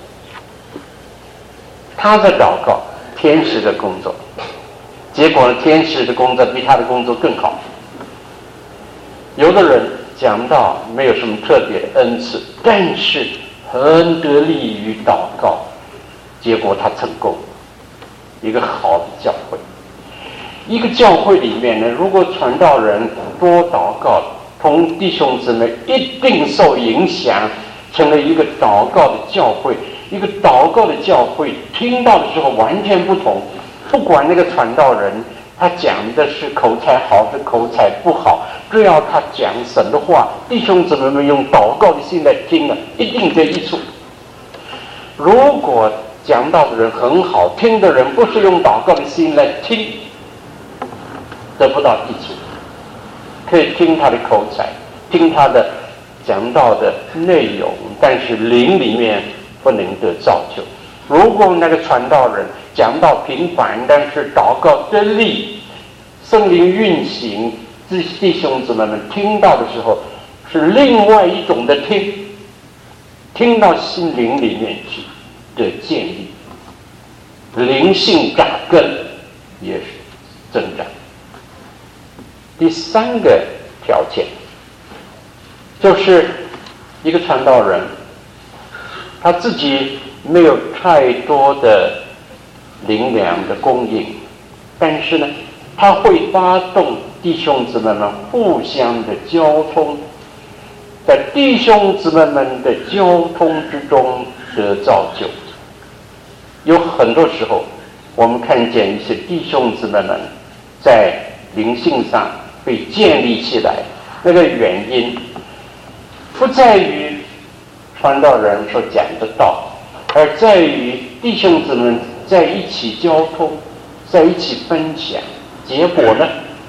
他在祷告，天使在工作。结果呢，天使的工作比他的工作更好。有的人讲道没有什么特别的恩赐，但是很得力于祷告，结果他成功。一个好的教会，一个教会里面呢，如果传道人多祷告，同弟兄姊妹一定受影响，成了一个祷告的教会。一个祷告的教会，听到的时候完全不同。不管那个传道人他讲的是口才好是口才不好，只要他讲神的话，弟兄姊妹们用祷告的心来听了，一定得益处。如果讲道的人很好，听的人不是用祷告的心来听，得不到益处。可以听他的口才，听他的讲道的内容，但是灵里面不能得造就。如果那个传道人讲道频繁，但是祷告得力，圣灵运行，弟兄姊妹们听到的时候是另外一种的听到心灵里面去的建立，灵性扎根也是增长。第三个条件就是一个传道人他自己没有太多的灵粮的供应，但是呢，他会发动弟兄姊妹们互相的交通，在弟兄姊妹们的交通之中得造就。有很多时候，我们看见一些弟兄姊妹们在灵性上被建立起来，那个原因不在于传道人所讲的道，而在于弟兄姊妹在一起交通，在一起分享。结果呢，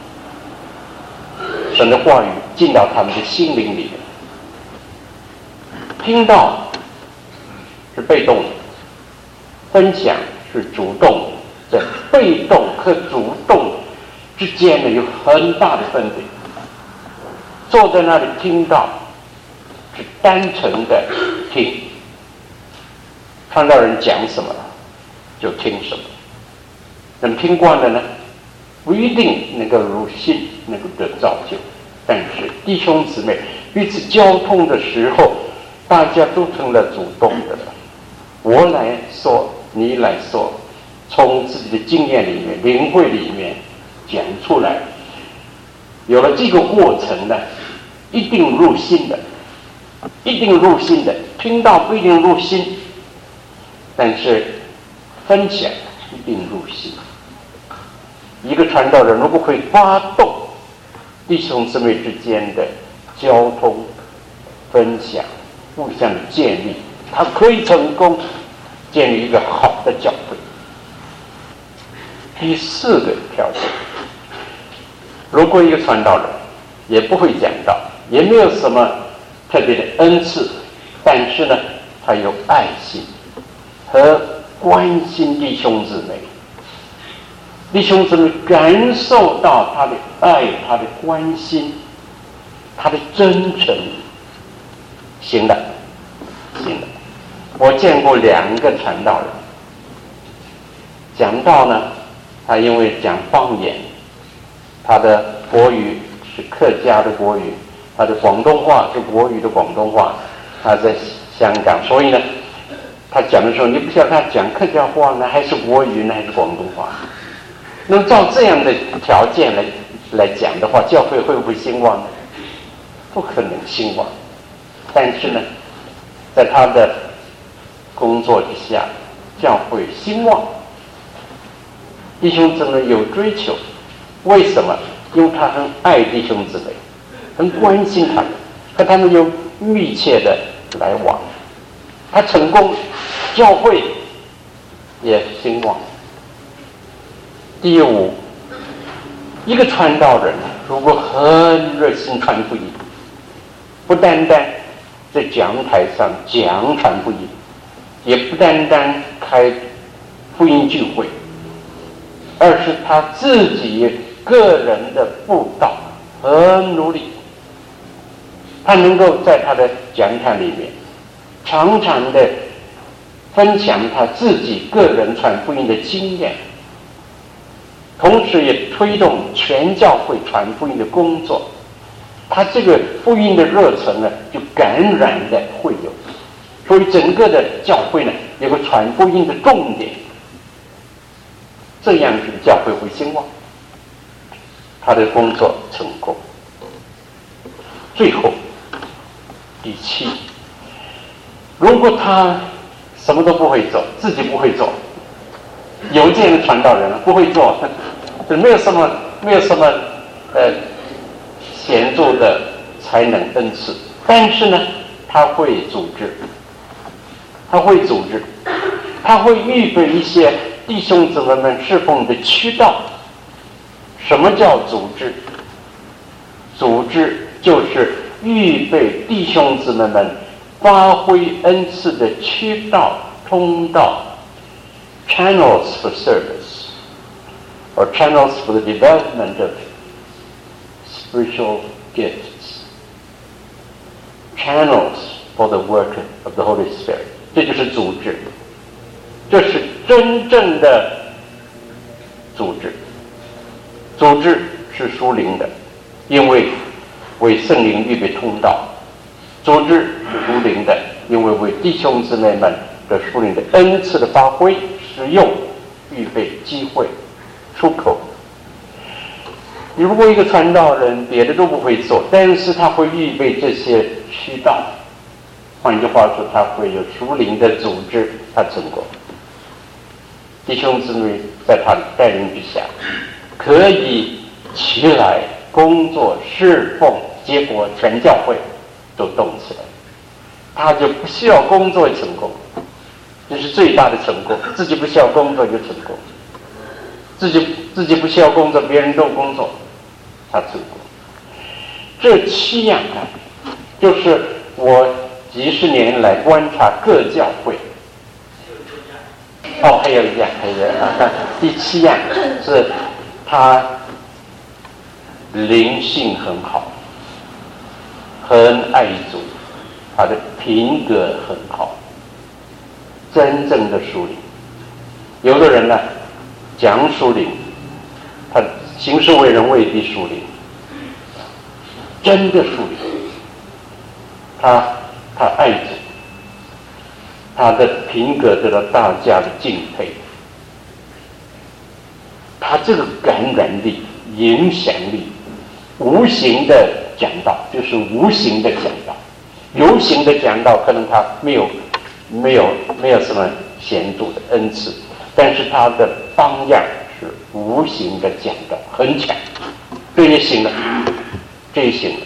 神的话语进到他们的心灵里面。听到是被动的，分享是主动的，在被动和主动之间呢有很大的分别。坐在那里听到是单纯的听，看到人讲什么就听什么。那么听惯了呢，不一定能够入心，能够得造就。但是弟兄姊妹彼此交通的时候，大家都成了主动的了。我来说，你来说，从自己的经验里面、灵会里面讲出来。有了这个过程呢，一定入心的，一定入心的。听到不一定入心，但是分享一定入心。 一个传道人如果会发动弟兄姊妹之间的交通、分享、互相的建立，他可以成功建立一个好的教会。第四个条件，如果一个传道人也不会讲道，也没有什么特别的恩赐，但是呢，他有爱心和关心弟兄姊妹，弟兄姊妹感受到他的爱、他的关心、他的真诚，行了，行了。我见过2个传道人，讲道呢，他因为讲方言，他的国语是客家的国语，他的广东话是国语的广东话，他在香港，所以呢，他讲的时候，你不晓得他讲客家话呢，还是国语呢，还是广东话。那么照这样的条件来讲的话，教会会不会兴旺呢？不可能兴旺。但是呢，在他的工作之下，教会兴旺，弟兄姊妹有追求。为什么？因为他很爱弟兄姊妹，很关心他们，和他们有密切的来往。他成功，教会也兴旺。第5，一个传道人如果很热心传福音，不单单在讲台上讲传福音，也不单单开福音聚会，而是他自己个人的布道很努力。他能够在他的讲坛里面常常的分享他自己个人传福音的经验，同时也推动全教会传福音的工作。他这个福音的热忱呢，就感染了会友，所以整个的教会呢，有个传福音的重点，这样子教会会兴旺，他的工作成功。最后第7，如果他什么都不会做，自己不会做，有这样的传道人不会做，没有什么显著的才能恩赐，但是呢，他会组织，他会预备一些弟兄姊妹们侍奉的渠道。什么叫组织？组织就是预备弟兄姊妹们发挥恩赐的渠道、通道 （channels for service） or channels for the development of spiritual gifts, channels for the work of the Holy Spirit. 这就是组织，这是真正的组织。组织是属灵的，因为为圣灵预备通道；组织是属灵的，因为为弟兄姊妹们的属灵的恩赐的发挥、使用预备机会、出口。你如果一个传道人别的都不会做，但是他会预备这些渠道，换句话说，他会有属灵的组织，他成功。弟兄姊妹在他的带领之下，可以起来工作侍奉，结果全教会都动起来，他就不需要工作成功，这是最大的成功。自己不需要工作就成功，自己不需要工作，别人都工作，他成功。这7样啊，就是我几十年来观察各教会。还有一样，第7样是他灵性很好，很爱主，他的品格很好，真正的属灵。有的人呢讲属灵，他行事为人未必属灵，真的属灵，他爱主，他的品格得到大家的敬佩，他这个感染力、影响力，无形的讲道就是无形的讲道，有形的讲道可能他没有什么显著的恩赐，但是他的榜样是无形的讲道，很强，这也行了，这也行了。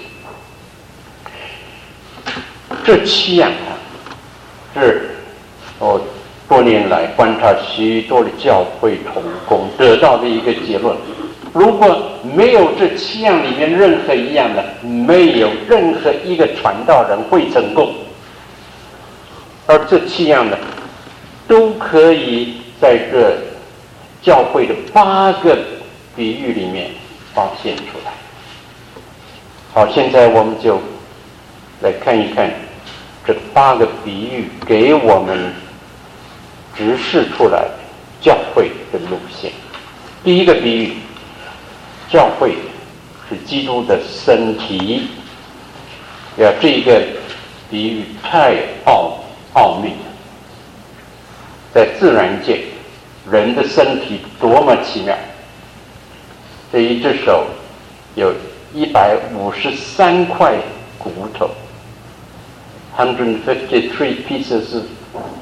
这7样是我多年来观察许多的教会同工得到的一个结论。如果没有这7样里面任何一样的，没有任何一个传道人会成功。而这7样呢，都可以在这教会的8个比喻里面发现出来。好，现在我们就来看一看这8个比喻给我们指示出来教会的路线。第一个比喻，教会是基督的身体。这一个比喻太奥秘了。在自然界，人的身体多么奇妙！这一只手有153块骨头，153 pieces of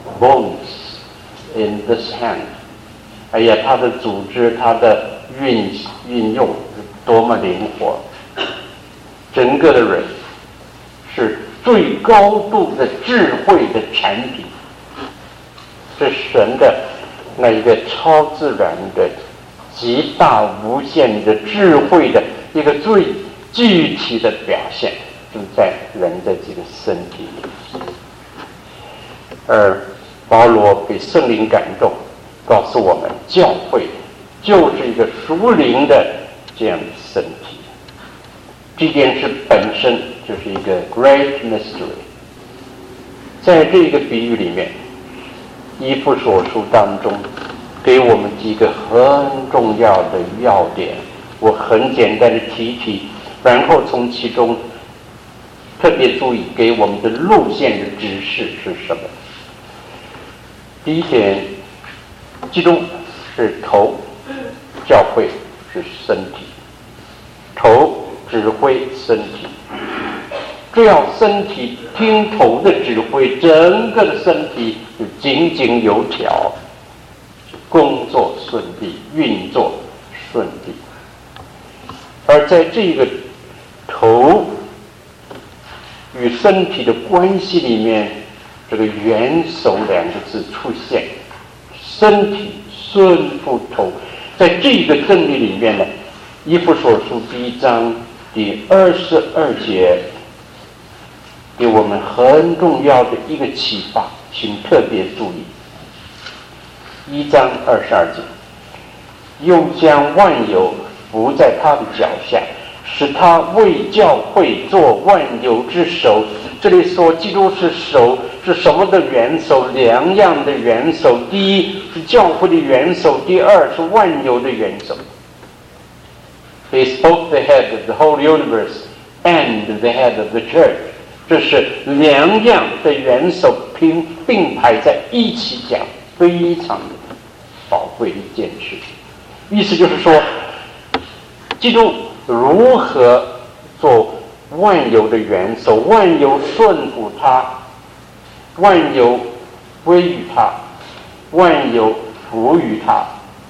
bones in this hand。它的组织，它的运用多么灵活！整个的人是最高度的智慧的产品，是神的那一个超自然的、极大无限的智慧的一个最具体的表现，就在人的这个身体里。而保罗被圣灵感动，告诉我们，教会就是一个属灵的这样的身体。这件事本身就是一个 great mystery。在这个比喻里面，以弗所书当中给我们几个很重要的要点，我很简单的提，然后从其中特别注意给我们的路线的指示是什么。第一点，基督是头，教会是身体，头指挥身体，只要身体听头的指挥，整个的身体就井井有条，工作顺利，运作顺利。而在这个头与身体的关系里面，这个元首2个字出现，身体顺服头。在这个真理里面呢，以弗所书第1章第22节给我们很重要的一个启发，请特别注意。1章22节，又将万有伏在他的脚下，使他为教会做万有之首。这里说基督是首，是什么的元首？2样的元首。第一是教会的元首，第二是万有的元首。He is both the head of the whole universe and the head of the church。这是2样的元首并排在一起讲，非常宝贵的一件事。意思就是说，基督如何做万有的元首，万有顺服他，万有归于他，万有服于他。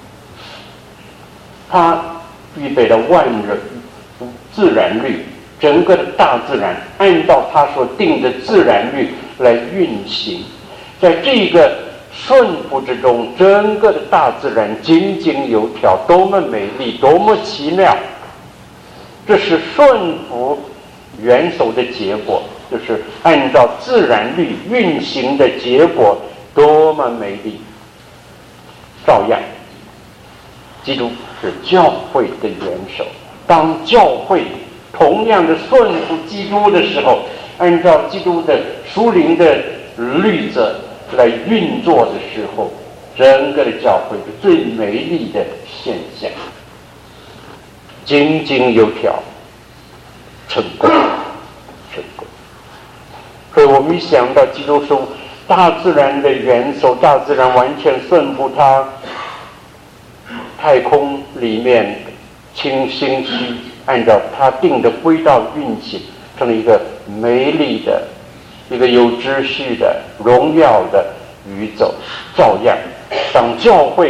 他预备了万人自然律，整个的大自然按照他所定的自然律来运行。在这个顺服之中，整个的大自然井井有条，多么美丽，多么奇妙！这是顺服元首的结果，就是按照自然律运行的结果，多么美丽！照样，基督是教会的元首。当教会同样的顺服基督的时候，按照基督的属灵的律则来运作的时候，整个的教会是最美丽的现象，井井有条，成功。所以我们一想到基督是大自然的元首，大自然完全顺服他，太空里面星系按照他定的轨道运行，成了一个美丽的、一个有秩序的、荣耀的宇宙。照样，当教会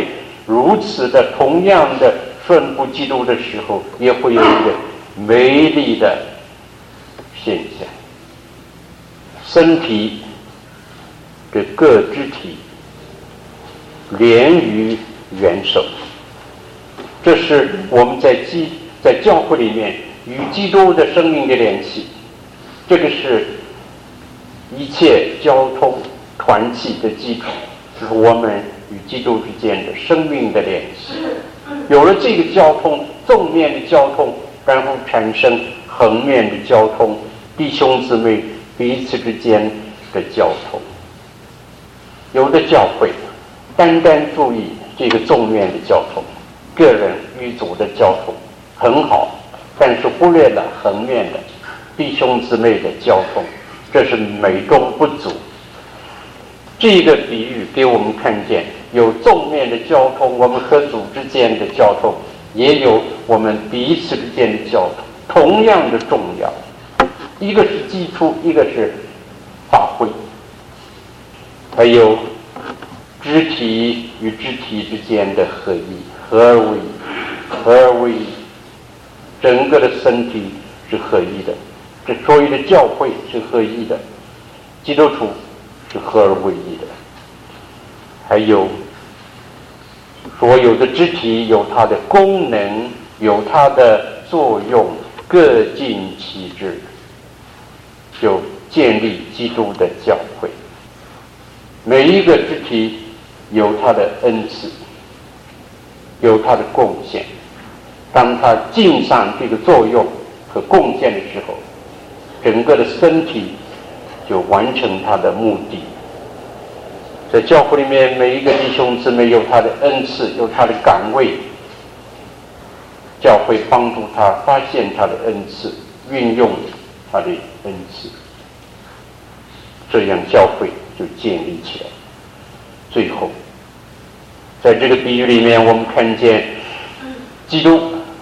如此的同样的顺服基督的时候，也会有一个美丽的现象。身体的各肢体连于元首，这是我们在教会里面与基督的生命的联系，这个是一切交通团契的基础，就是我们与基督之间的生命的联系。有了这个交通，纵面的交通，然后产生横面的交通，弟兄姊妹彼此之间的交通。有的教会单单注意这个纵面的交通，个人与主的交通很好，但是忽略了横面的弟兄姊妹的交通，这是美中不足。这个比喻给我们看见，有纵面的交通，我们和主之间的交通，也有我们彼此之间的交通，同样的重要。一个是基础，一个是发挥，还有肢体与肢体之间的合一，合而为一，整个的身体是合一的，这所有的教会是合一的，基督徒是合而为一的，还有所有的肢体有它的功能，有它的作用，各尽其职，就建立基督的教会。每一个肢体有它的恩赐，有它的贡献，当它尽上这个作用和贡献的时候，整个的身体就完成它的目的。在教会里面，每一个弟兄姊妹有他的恩赐，有他的岗位，教会帮助他发现他的恩赐，运用他的恩赐，这样教会就建立起来。最后在这个比喻里面，我们看见基督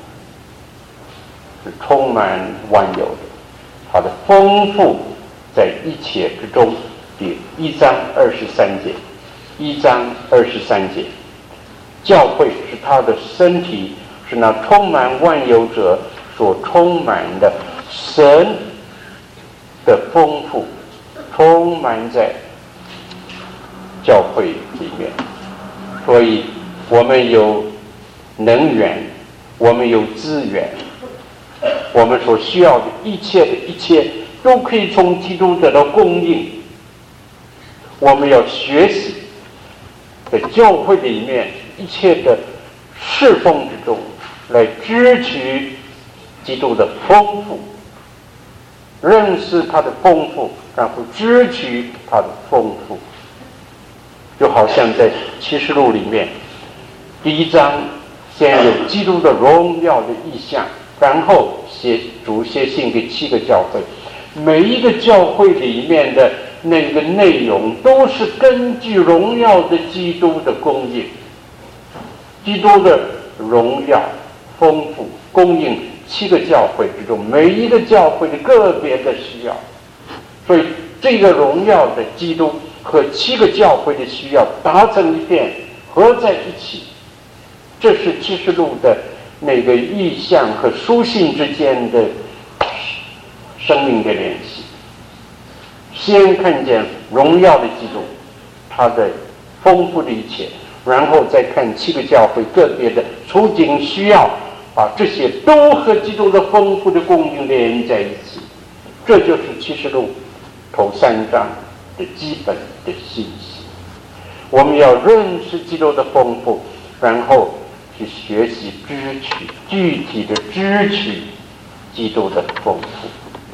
是充满万有的，他的丰富在一切之中。第1章23节，1章23节，教会是他的身体，是那充满万有者所充满的神的丰富，充满在教会里面。所以我们有能源，我们有资源，我们所需要的一切都可以从基督得到供应。我们要学习在教会里面一切的侍奉之中来支取基督的丰富，认识他的丰富，然后支取他的丰富。就好像在启示录里面第1章先有基督的荣耀的意象，然后主写信给7个教会，每一个教会里面的那个内容都是根据荣耀的基督的供应，基督的荣耀丰富供应7个教会之中每一个教会的个别的需要，所以这个荣耀的基督和7个教会的需要达成一片，合在一起，这是启示录的那个意象和书信之间的生命的联系。先看见荣耀的基督，他的丰富的一切，然后再看7个教会个别的处境需要，把这些都和基督的丰富的供应连在一起。这就是启示录头3章的基本的信息。我们要认识基督的丰富，然后去学习支取，具体的支取基督的丰富。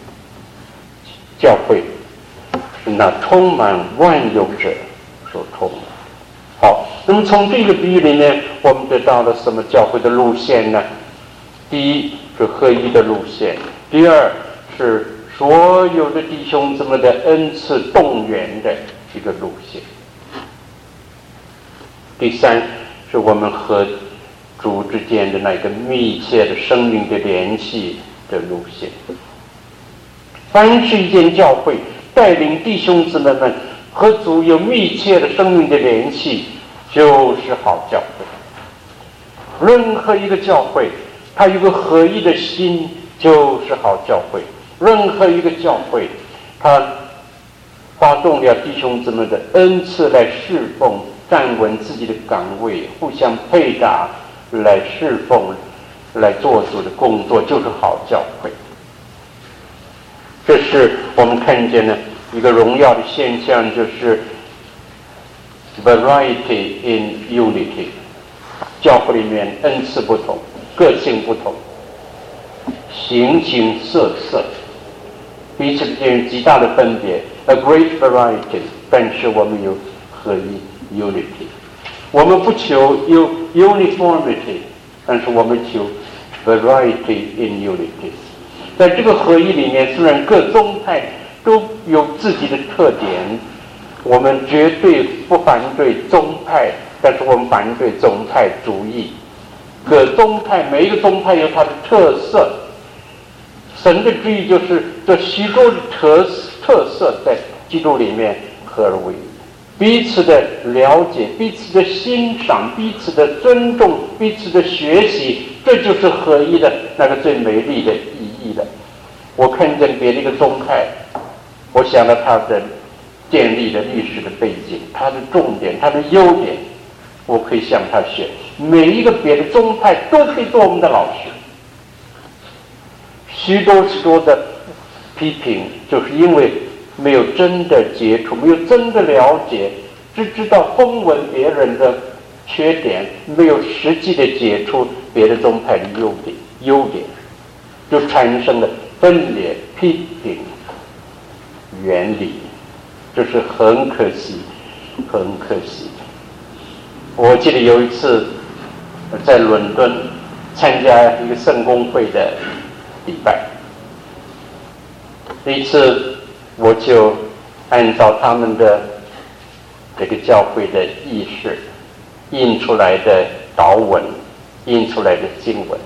教会是那充满万有者所充满。好，那么从这个比喻里面，我们得到了什么教会的路线呢？第一是合一的路线，第二是所有的弟兄姊妹的恩赐动员的一个路线，第三是我们和主之间的那个密切的生命的联系的路线。凡是一间教会带领弟兄姊妹们和主有密切的生命的联系，就是好教会。 任何一个教会，它有个合一的心，就是好教会。任何一个教会，它发动了弟兄姊妹的恩赐来侍奉，站稳自己的岗位，互相配搭来侍奉，来做主的工作，就是好教会。这是我们看见的一个荣耀的现象，就是 variety in unity。教会里面恩赐不同，个性不同，形形色色，彼此之间有极大的分别 ，a great variety。但是我们有合一 unity。我们不求有 uniformity， 但是我们求 variety in unity。在这个合一里面，虽然各宗派都有自己的特点，我们绝对不反对宗派，但是我们反对宗派主义。各宗派每一个宗派有它的特色，神的旨意就是这许多的特色在基督里面合而为一，彼此的了解，彼此的欣赏，彼此的尊重，彼此的学习，这就是合一的那个最美丽的意义了。我看见别的一个宗派，我想到他的建立的历史的背景，他的重点，他的优点，我可以向他学。每一个别的宗派都可以做我们的老师。许多的批评，就是因为没有真的接触，没有真的了解，只知道风闻别人的缺点，没有实际的接触别的宗派的优点，就产生了分裂、批评、远离，这是很可惜，很可惜。我记得有一次在伦敦参加一个圣公会的礼拜，那一次我就按照他们的这个教会的议事印出来的祷文，印出来的经文。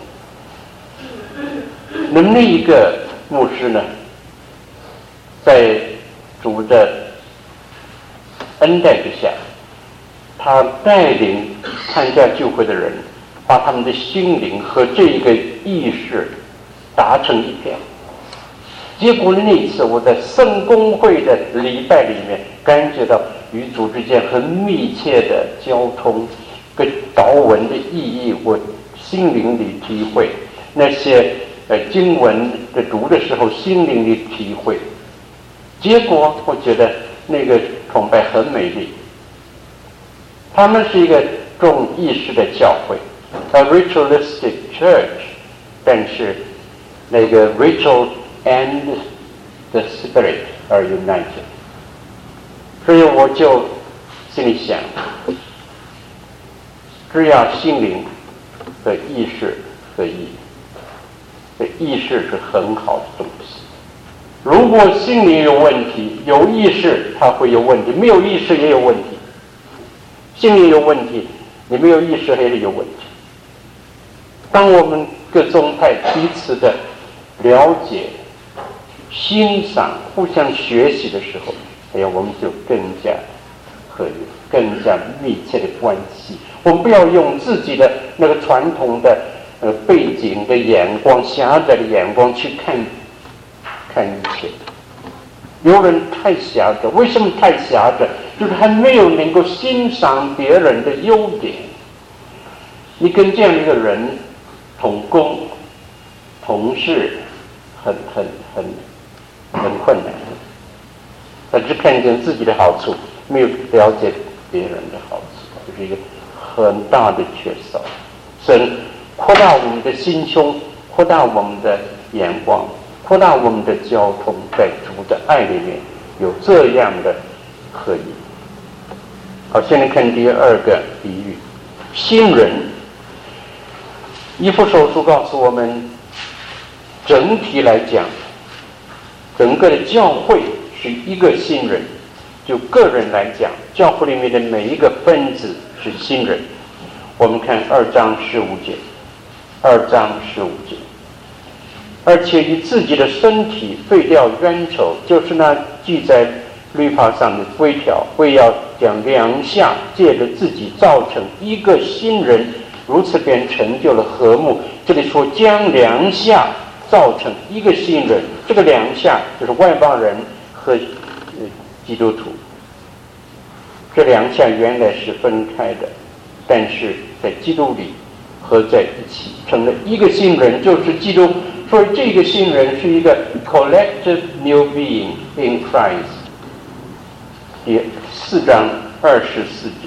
那么那一个牧师呢，在主的恩待之下，他带领参加聚会的人，把他们的心灵和这一个意识达成一片。结果那一次我在圣公会的礼拜里面，感觉到与主之间很密切的交通，跟祷文的意义，我心灵里体会，那些经文的读的时候心灵里体会。结果我觉得那个崇拜很美丽。他们是一个重意识的教会 ，a ritualistic church， 但是那个 ritual and the spirit are united。所以我就心里想，只要心灵和意识合一，这意识是很好的东西。如果心灵有问题，有意识它会有问题，没有意识也有问题。心灵有问题，你没有意识也有问题。当我们各宗派彼此的了解、欣赏、互相学习的时候，我们就更加合一，更加密切的关系。我们不要用自己的那个传统的背景的眼光、狭窄的眼光去看一切。有人太狭窄，为什么太狭窄？就是还没有能够欣赏别人的优点。你跟这样一个人同工、同事，很困难。他只看见自己的好处，没有了解别人的好处，这是一个很大的缺少。神扩大我们的心胸，扩大我们的眼光，扩大我们的交通，在主的爱里面有这样的合一。好，现在看第二个比喻，新人。以弗所书告诉我们，整体来讲，整个的教会是一个新人。就个人来讲，教会里面的每一个分子是新人。我们看2章15节，2章15节。而且以自己的身体废掉冤仇，就是那记在律法上的规条，为要将两下借着自己造成一个新人， 如此便成就了和睦。这里说将两下造成一个新人，这个两下就是外邦人和基督徒。这两下原来是分开的，但是在基督里合在一起，成了一个新人，就是基督。所以这个新人是一个 collective new being in Christ。第4章24节，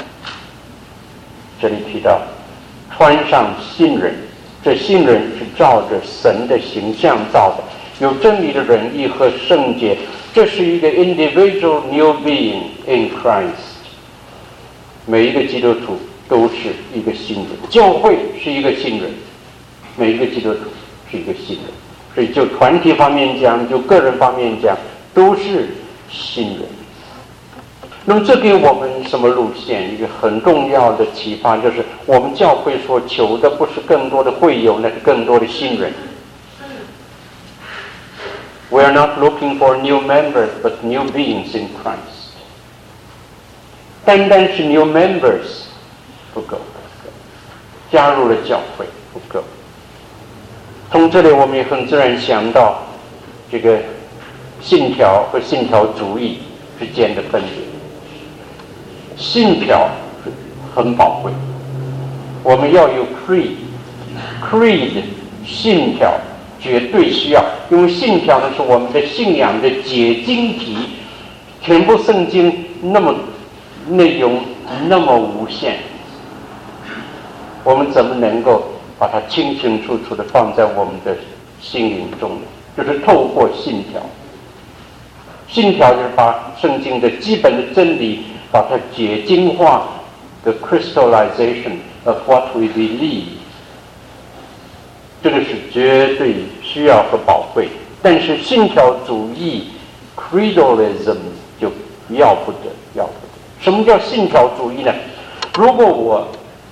这里提到穿上新人，这新人是照着神的形象造的，有真理的仁义和圣洁，这是一个 individual new being in Christ。 每一个基督徒都是一个新人，教会是一个新人，每一个基督徒是一个新人，所以就团体方面讲，就个人方面讲，都是新人。那么这给我们什么路线？一个很重要的启发就是，我们教会所求的不是更多的会友，那是更多的新人。We are not looking for new members, but new beings in Christ. 单单是 new members 不够，加入了教会不够。从这里我们也很自然想到这个信条和信条主义之间的分别。信条很宝贵，我们要有 creed 信条绝对需要，因为信条呢是我们的信仰的结晶体，全部圣经那么内容那么无限，我们怎么能够把它清清楚楚地放在我们的心灵中呢？就是透过信条。信条就是把圣经的基本的真理把它结晶化的 crystallization of what we believe， 这个是绝对需要和宝贵。但是信条主义 creedalism 就要不得。什么叫信条主义呢？如果我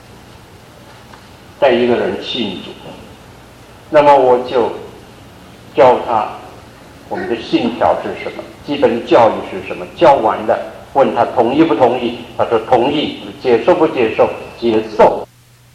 带一个人信主，那么我就教他我们的信条是什么，基本教育是什么，教完了问他同意不同意，他说同意，接受不接受，接受。